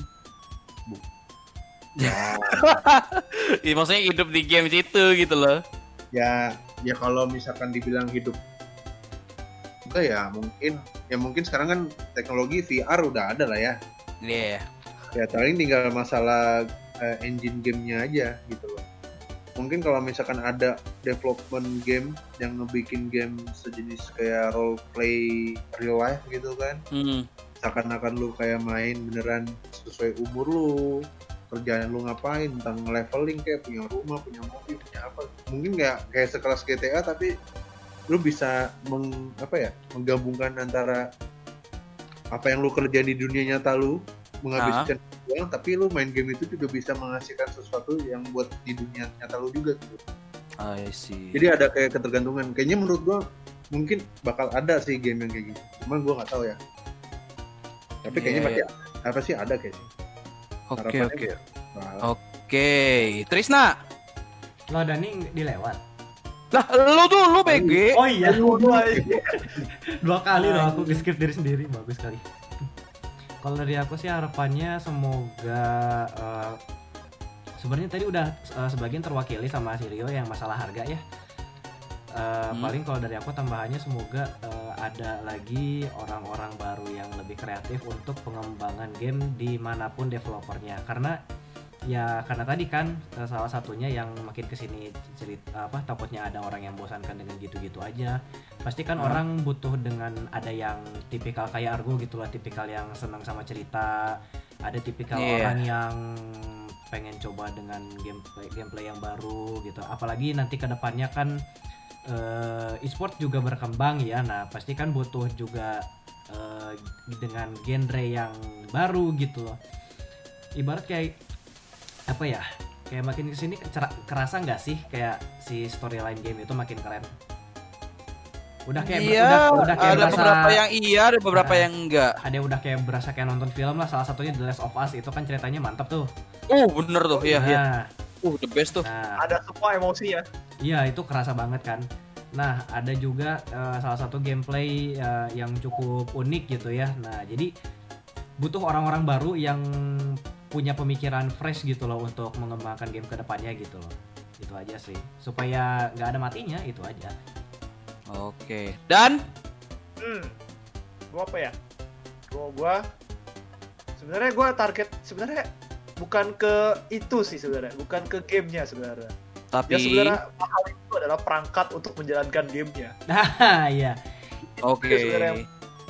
Ya, Ya, maksudnya hidup di game itu gitu loh. ya, ya kalau misalkan dibilang hidup, enggak ya mungkin, ya mungkin sekarang kan teknologi V R udah ada lah ya. Iya. Ya paling tinggal masalah eh, engine gamenya aja gitu loh. Mungkin kalau misalkan ada development game yang ngebikin game sejenis kayak role play real life gitu kan, Hmm. seakan-akan lu kayak main beneran sesuai umur lu, kerjaan lu ngapain, tentang leveling kayak punya rumah, punya mobil, punya apa. Mungkin nggak kayak sekelas G T A, tapi lu bisa meng, apa ya, menggabungkan antara apa yang lu kerja di dunia nyata lu, menghabiskan uang, tapi lu main game itu juga bisa menghasilkan sesuatu yang buat di dunia nyata lu juga gitu. I see. Jadi ada kayak ketergantungan. Kayaknya menurut gua mungkin bakal ada sih game yang kayak gitu. Cuman gua nggak tahu ya. Tapi kayaknya Yeah. pasti apa sih ada kayaknya. Oke, Harapannya oke. gitu. Nah, Oke, Trisna. Lo Dani dilewat. Lah, lu tuh lu B G. Oh iya. Aduh, dua. Dua kali loh aku skip diri sendiri, bagus sekali. Kalau dari aku sih harapannya semoga uh, sebenarnya tadi udah uh, sebagian terwakili sama si Rio yang masalah harga ya. Uh, Hmm. Paling kalau dari aku tambahannya semoga uh, ada lagi orang-orang baru yang lebih kreatif untuk pengembangan game dimanapun developernya. Karena ya karena tadi kan uh, salah satunya yang makin kesini cerita apa takutnya ada orang yang bosankan dengan gitu-gitu aja. Pasti kan Hmm. orang butuh dengan ada yang tipikal kayak Argo gitu lah, tipikal yang senang sama cerita, ada tipikal Iya. orang yang pengen coba dengan gameplay gameplay yang baru gitu. Apalagi nanti ke depannya kan eh, e-sport juga berkembang ya. Nah, pasti kan butuh juga eh, dengan genre yang baru gitu loh. Ibarat kayak apa ya? Kayak makin kesini cer- kerasa nggak sih kayak si storyline game itu makin keren. Udah kayak ber- Iya, udah, udah kayak ada berasa, beberapa yang iya, ada beberapa Nah. yang enggak. ada yang udah kayak berasa kayak nonton film lah. Salah satunya The Last of Us itu kan ceritanya mantap tuh. Uh, bener tuh, iya, iya. Nah, Uh, the best tuh. nah, Ada semua emosi ya. iya itu kerasa banget kan. Nah, ada juga eh, salah satu gameplay eh, yang cukup unik gitu ya. Nah, jadi butuh orang-orang baru yang punya pemikiran fresh gitu loh untuk mengembangkan game ke depannya gitu loh. Itu aja sih. Supaya nggak ada matinya, itu aja. Oke. Dan Hmm. Gua apa ya? Gua gua sebenarnya gua target sebenarnya bukan ke itu sih sebenarnya, bukan ke gamenya sebenarnya. tapi Ya sebenarnya mahal itu adalah perangkat untuk menjalankan gamenya. Nah, iya. oke. sebenarnya-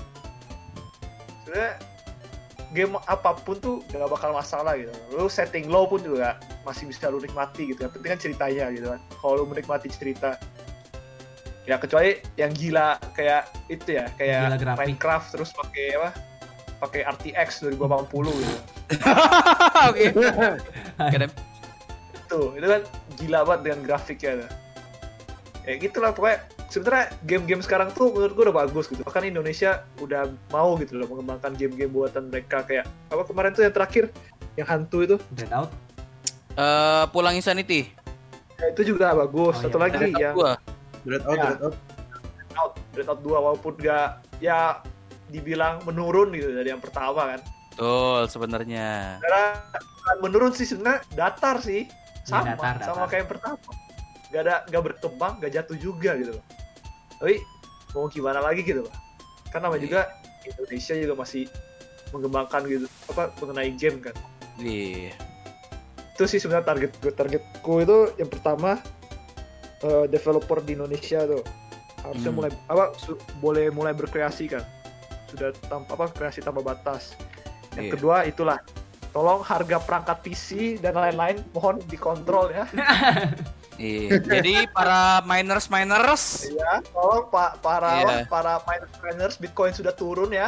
Sebenarnya game apapun tuh gak bakal masalah gitu. Lu setting low pun juga masih bisa lu nikmati gitu. Yang penting kan ceritanya gitu kan. Kalau lu menikmati cerita, ya kecuali yang gila kayak itu ya, Gila kayak grafik. Minecraft terus pakai apa? Pakai R T X dua ribu delapan puluh gitu. Oke. Oke, Tuh, itu kan gila banget dengan grafiknya tuh. Ya gitulah pokoknya. Sebenarnya game-game sekarang tuh menurut gue udah bagus gitu. Bahkan Indonesia udah mau gitu loh mengembangkan game-game buatan mereka kayak apa kemarin tuh yang terakhir yang hantu itu. Dead Out. Eh, pulang Insanity. Ya, itu juga bagus. Oh, Satu iya, lagi Dari yang gua. Dread out, Ya. dread out. Out, Dread Out dua walaupun gak ya dibilang menurun gitu dari yang pertama kan. Betul sebenarnya. Karena bukan menurun sih sebenarnya datar sih. Sama Ya, datar, sama datar. kayak yang pertama. Gak ada gak berkembang, gak jatuh juga gitu loh. Tapi mau gimana lagi gitu loh. Kan namanya Iya. juga Indonesia juga masih mengembangkan gitu apa mengenai game kan. Iya. Itu sih sebenarnya target gue. Targetku itu yang pertama eh, developer di Indonesia tuh harusnya Hmm. mulai apa su- boleh mulai berkreasi kan. Sudah tam- apa kreasi tanpa batas. Yang Iya. kedua itulah tolong harga perangkat P C dan lain-lain mohon dikontrol ya. Iya. Jadi para miners miners. Ya, tolong Pak para Iya. para miners Bitcoin sudah turun ya.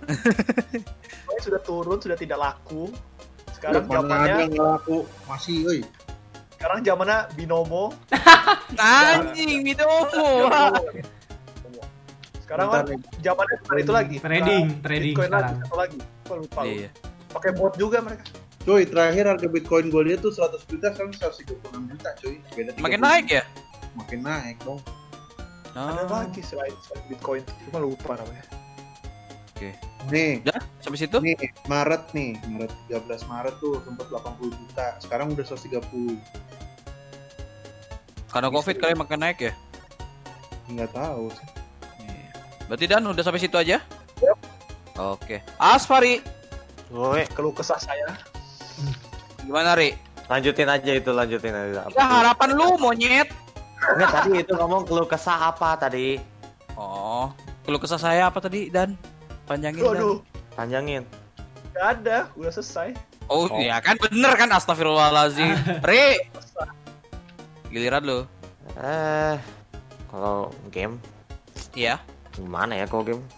Bitcoin sudah turun, sudah tidak laku. Sekarang Mana ada zamannya nggak laku masih, oi. sekarang sekarang zamannya binomo. Anjing binomo. Sekarang kan zamannya bukan itu lagi. Trading, Bukan trading Bitcoin sekarang. lagi, satu lagi. Gua lupa. Iya. Pakai bot juga mereka. Cuy, terakhir harga Bitcoin gue lihat tuh seratus juta, sekarang seratus tiga puluh enam juta cuy. Beda tiga puluh. Makin naik ya? Makin naik dong. Ada Oh. lagi selain, selain Bitcoin, cuma lupa namanya. Nih, Udah, sampai situ? nih Maret nih, Maret tiga belas Maret tuh sempat delapan puluh juta. Sekarang udah seratus tiga puluh. Karena Covid kali makin naik ya? Enggak tahu sih. Iya. Berarti Dan udah sampai situ aja? Oke. Asfari, Gue Keluh kesah saya. gimana Ri? lanjutin aja itu, lanjutin aja. Apa Ya tuh? harapan lu monyet. Enggak, tadi itu ngomong keluh kesah apa tadi? Oh, keluh kesah saya apa tadi Dan? Panjangin Dan. Waduh, Panjangin. nggak ada, udah selesai. Oh, Oh. iya kan bener kan astagfirullahalazim. Ri, giliran lu. Eh, kalau game Iya. gimana ya kalau game?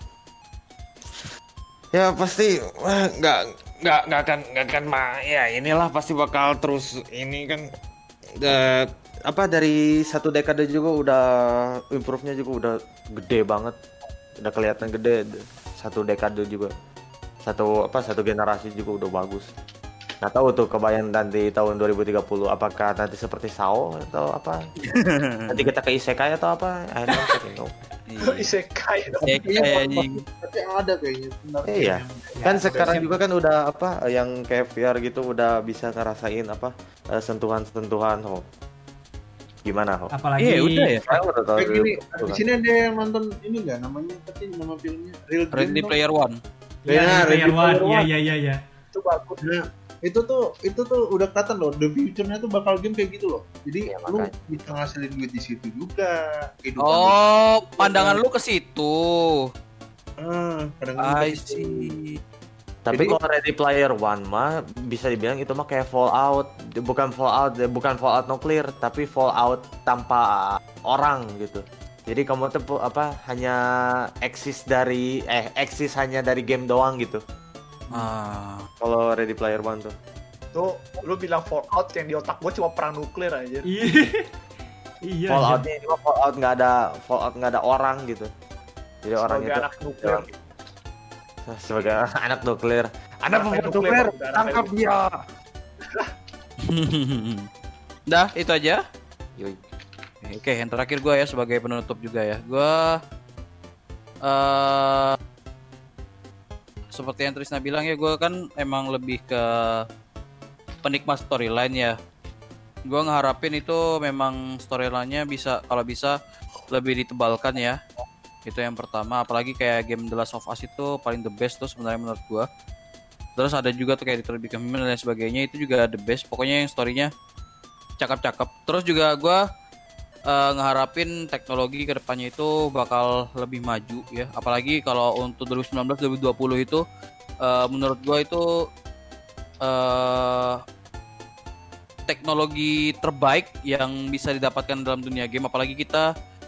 Ya pasti wah, nggak nggak nggak akan nggak akan ma ya inilah pasti bakal terus ini kan eh, apa dari satu dekade juga udah improve-nya juga udah gede banget, udah kelihatan gede. Satu dekade juga, satu apa satu generasi juga udah bagus. Nggak tahu tuh kebayang nanti tahun dua ribu tiga puluh apakah nanti seperti Sao atau apa? Nanti kita ke Isekai atau apa? I don't know. Isekai. Iya, anjing. Tapi ada kayaknya sebenarnya. Iya. Ya, Kan udah sekarang siap. juga kan udah apa yang kayak V R gitu udah bisa ngerasain apa eh, sentuhan-sentuhan ho. Gimana ho? Apalagi Iya, udah ya. Saya udah tahu Kayak gini, dulu. di sini ada yang nonton ini nggak namanya tapi nama filmnya Real Game. Ready dong. Player One. Ya, Nah, Ready Ready Player One. Player Iya, One. iya, iya, iya. Itu bagus. Nah, itu tuh itu tuh udah kelihatan loh, the future-nya tuh bakal game kayak gitu loh. Jadi Iya, lu makanya. bisa ngasilin duit di situ juga. Kehidupan Oh, pandangan lu ke situ. lu. Ah, kadang-kadang I gitu. see. Tapi Jadi- kalau Ready Player One mah bisa dibilang itu mah kayak Fallout, bukan Fallout, bukan Fallout nuklir, tapi Fallout tanpa orang gitu. Jadi kamu tuh pu- apa hanya eksis dari eh eksis hanya dari game doang gitu. Ah. Kalau Ready Player One tuh. Tuh, lu bilang Fallout yang di otak gua cuma perang nuklir aja. Iya. Iya. Fallout ini mah Fallout nggak ada Fallout nggak ada orang gitu. Jadi orang Sebagai itu anak nuklir. sebagai anak nuklir. Anak Anak pembuat nuklir, nuklir, bukan anak tangkap nuklir. dia. Dah, itu aja. Yoi. Oke, yang terakhir gue ya sebagai penutup juga ya. Gue eh seperti yang Trisna bilang ya, gue kan emang lebih ke penikmat storyline ya. Gue ngeharapin itu memang storyline-nya bisa, kalau bisa lebih ditebalkan ya. Itu yang pertama. Apalagi kayak game The Last of Us itu paling the best tuh sebenarnya menurut gue. Terus ada juga tuh kayak Detroit Become Human dan lain sebagainya, itu juga the best. Pokoknya yang story-nya cakep-cakep. Terus juga gue uh, ngeharapin teknologi kedepannya itu bakal lebih maju ya. Apalagi kalau untuk dua ribu sembilan belas dua ribu dua puluh itu uh, menurut gue itu uh, teknologi terbaik yang bisa didapatkan dalam dunia game. Apalagi kita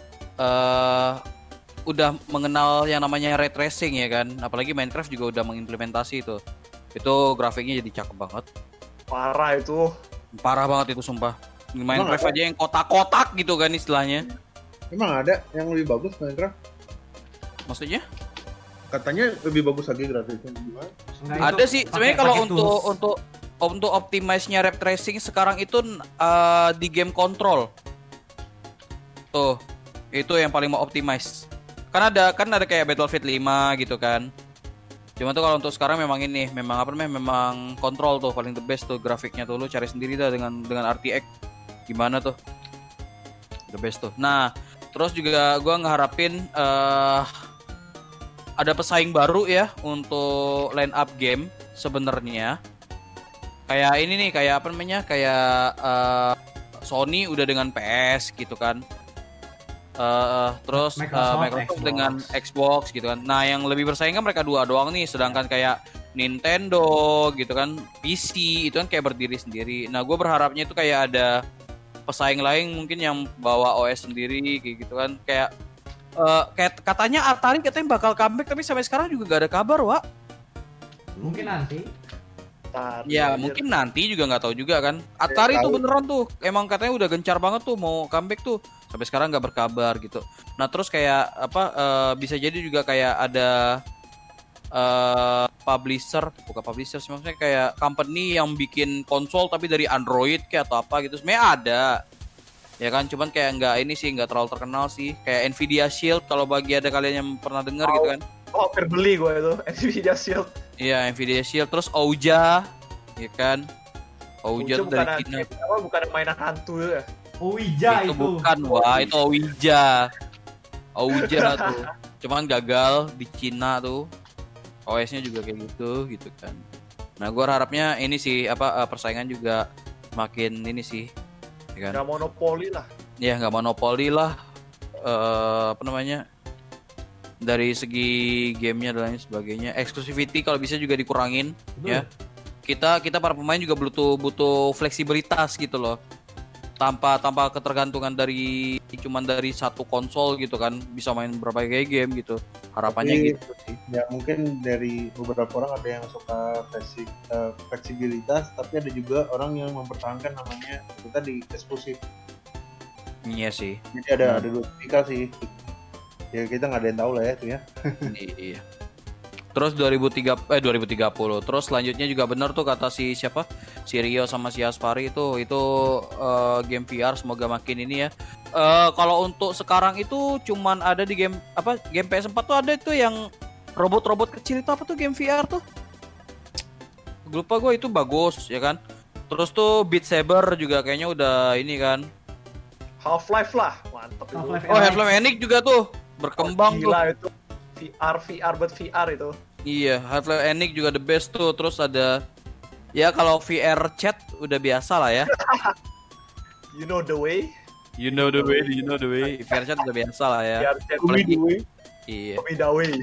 uh, udah mengenal yang namanya ray tracing ya kan. Apalagi Minecraft juga udah mengimplementasi itu. Itu grafiknya jadi cakep banget. Parah itu. Parah banget itu sumpah. Minecraft aja yang kotak-kotak gitu kan istilahnya. Emang ada yang lebih bagus Minecraft? Maksudnya? Katanya lebih bagus lagi grafiknya gimana? Enggak, Ada itu sih. pakai- Sebenarnya kalau pakai untuk tools. untuk untuk optimize-nya ray tracing sekarang itu uh, di game control. Tuh. Itu yang paling mau optimize. Kan ada kan ada kayak Battlefield lima gitu kan. Cuma tuh kalau untuk sekarang memang ini memang apa namanya memang kontrol tuh paling the best tuh grafiknya tuh lu cari sendiri dah dengan dengan R T X gimana tuh the best tuh. Nah terus juga gua ngeharapin uh, ada pesaing baru ya untuk line up game sebenarnya. Kayak ini nih kayak apa namanya kayak uh, Sony udah dengan P S gitu kan. Uh, terus uh, Microsoft, Microsoft Xbox. dengan Xbox gitu kan. Nah, yang lebih bersaing kan mereka dua doang nih, sedangkan kayak Nintendo gitu kan, P C itu kan kayak berdiri sendiri. Nah, gue berharapnya itu kayak ada pesaing lain mungkin yang bawa O S sendiri kayak gitu kan. Kayak uh, kayak katanya Atari katanya bakal comeback tapi sampai sekarang juga gak ada kabar, Wak. Mungkin nanti. Atari. Ya anjir. mungkin nanti juga nggak tahu juga kan. Atari Ya, tuh tahu. beneran tuh, emang katanya udah gencar banget tuh mau comeback tuh. Sampai sekarang nggak berkabar gitu. Nah terus kayak apa? eh, bisa jadi juga kayak ada eh publisher, bukan publisher sih, maksudnya kayak company yang bikin konsol tapi dari Android kayak atau apa gitu. Sebenarnya ada. Ya kan, cuman kayak nggak ini sih, nggak terlalu terkenal sih. Kayak Nvidia Shield kalau bagi ada kalian yang pernah dengar gitu kan. Oh, hampir beli gue itu Nvidia Shield. Iya, Nvidia Shield, terus Ouya, ya kan. Ouya tuh bukan dari Cina. apa bukan mainan hantu ya. Ouija itu, itu. bukan, wah itu Ouija. Ouija tuh. Cuman gagal di Cina tuh. O S-nya juga kayak gitu, gitu kan. Nah, gua harapnya ini sih apa eh, persaingan juga makin ini sih. Ya kan? Gak monopoli lah. Ya nggak monopoli lah. Eh apa namanya? Dari segi gamenya dan lain sebagainya, exclusivity kalau bisa juga dikurangin. Betul. Ya. Kita kita para pemain juga butuh butuh fleksibilitas gitu loh. Tanpa tanpa ketergantungan dari cuman dari satu konsol gitu kan, bisa main berbagai game gitu. Harapannya Tapi- gitu sih. Ya mungkin dari beberapa orang ada yang suka flexi- eh, fleksibilitas, tapi ada juga orang yang mempertahankan namanya itu tadi eksklusif. Iya sih. Jadi ada Hmm. ada dua tipikal sih. Ya kita nggak ada yang tahu lah ya itu ya. Iya. Terus dua ribu tiga eh dua ribu tiga puluh. Terus selanjutnya juga benar tuh kata si siapa? Si Rio sama si Aspari itu itu eh, game V R semoga makin ini ya. Eh kalau untuk sekarang itu cuman ada di game apa? Game P S empat tuh ada itu yang robot-robot kecil itu apa tuh game V R tuh? Lupa gue itu bagus ya kan. Terus tuh Beat Saber juga kayaknya udah ini kan. Half-Life lah, mantep itu. Half-Life Oh, Half-Life Alyx juga tuh berkembang tuh. Gila itu. V R, V R buat V R itu. Iya, Half-Life Alyx juga the best tuh. Terus ada ya kalau V R chat udah biasa lah ya. You know the way. You know the way, you know the way. V R chat udah biasa lah ya. V R chat Apalagi- Iya. Umi the way.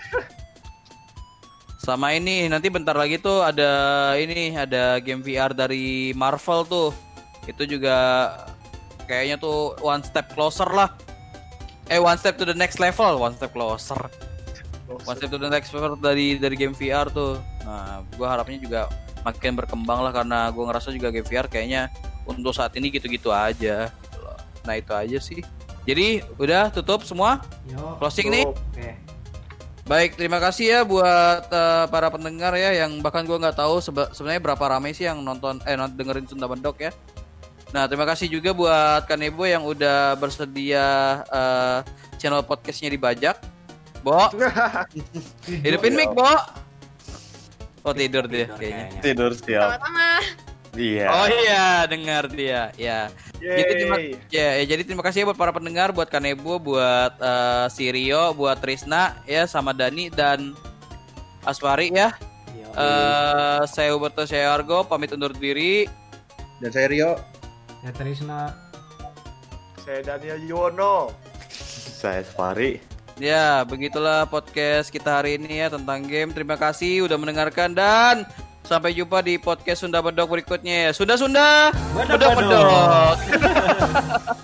Sama ini nanti bentar lagi tuh ada ini ada game V R dari Marvel tuh. Itu juga kayaknya tuh one step closer lah. Eh one step to the next level, one step closer. One step to the next level dari dari game V R tuh. Nah, gua harapnya juga makin berkembang lah karena gua ngerasa juga game V R kayaknya untuk saat ini gitu-gitu aja. gitu loh. Nah, itu aja sih. Jadi, udah tutup semua? Yo. Closing nih? Oke. Baik, terima kasih ya buat uh, para pendengar ya yang bahkan gua nggak tahu seba- sebenarnya berapa ramai sih yang nonton eh nont- dengerin Sunda Mendok ya. Nah, terima kasih juga buat Kanebo yang udah bersedia uh, channel podcastnya dibajak. Bo, hidupin mic, Bo. Oh, tidur dia Tidur kayaknya. kayaknya. Tidur siap. Sama-sama. Iya. Oh iya, dengar dia. Ya. Jadi terima Yeay. ya, ya, jadi terima kasih ya buat para pendengar, buat Kanebo, buat uh, si Rio, buat Trisna ya sama Dani dan Aspari ya. Yo. Eh, saya Huberto Syargo pamit undur diri. Dan saya Rio. Ya Trisna. Saya Daniel Yuwono. Saya Safari. Ya, begitulah podcast kita hari ini ya tentang game. Terima kasih udah mendengarkan dan sampai jumpa di podcast Sunda Bedok berikutnya. Sunda Sunda, Bedok, Bedok bedok. Bedok.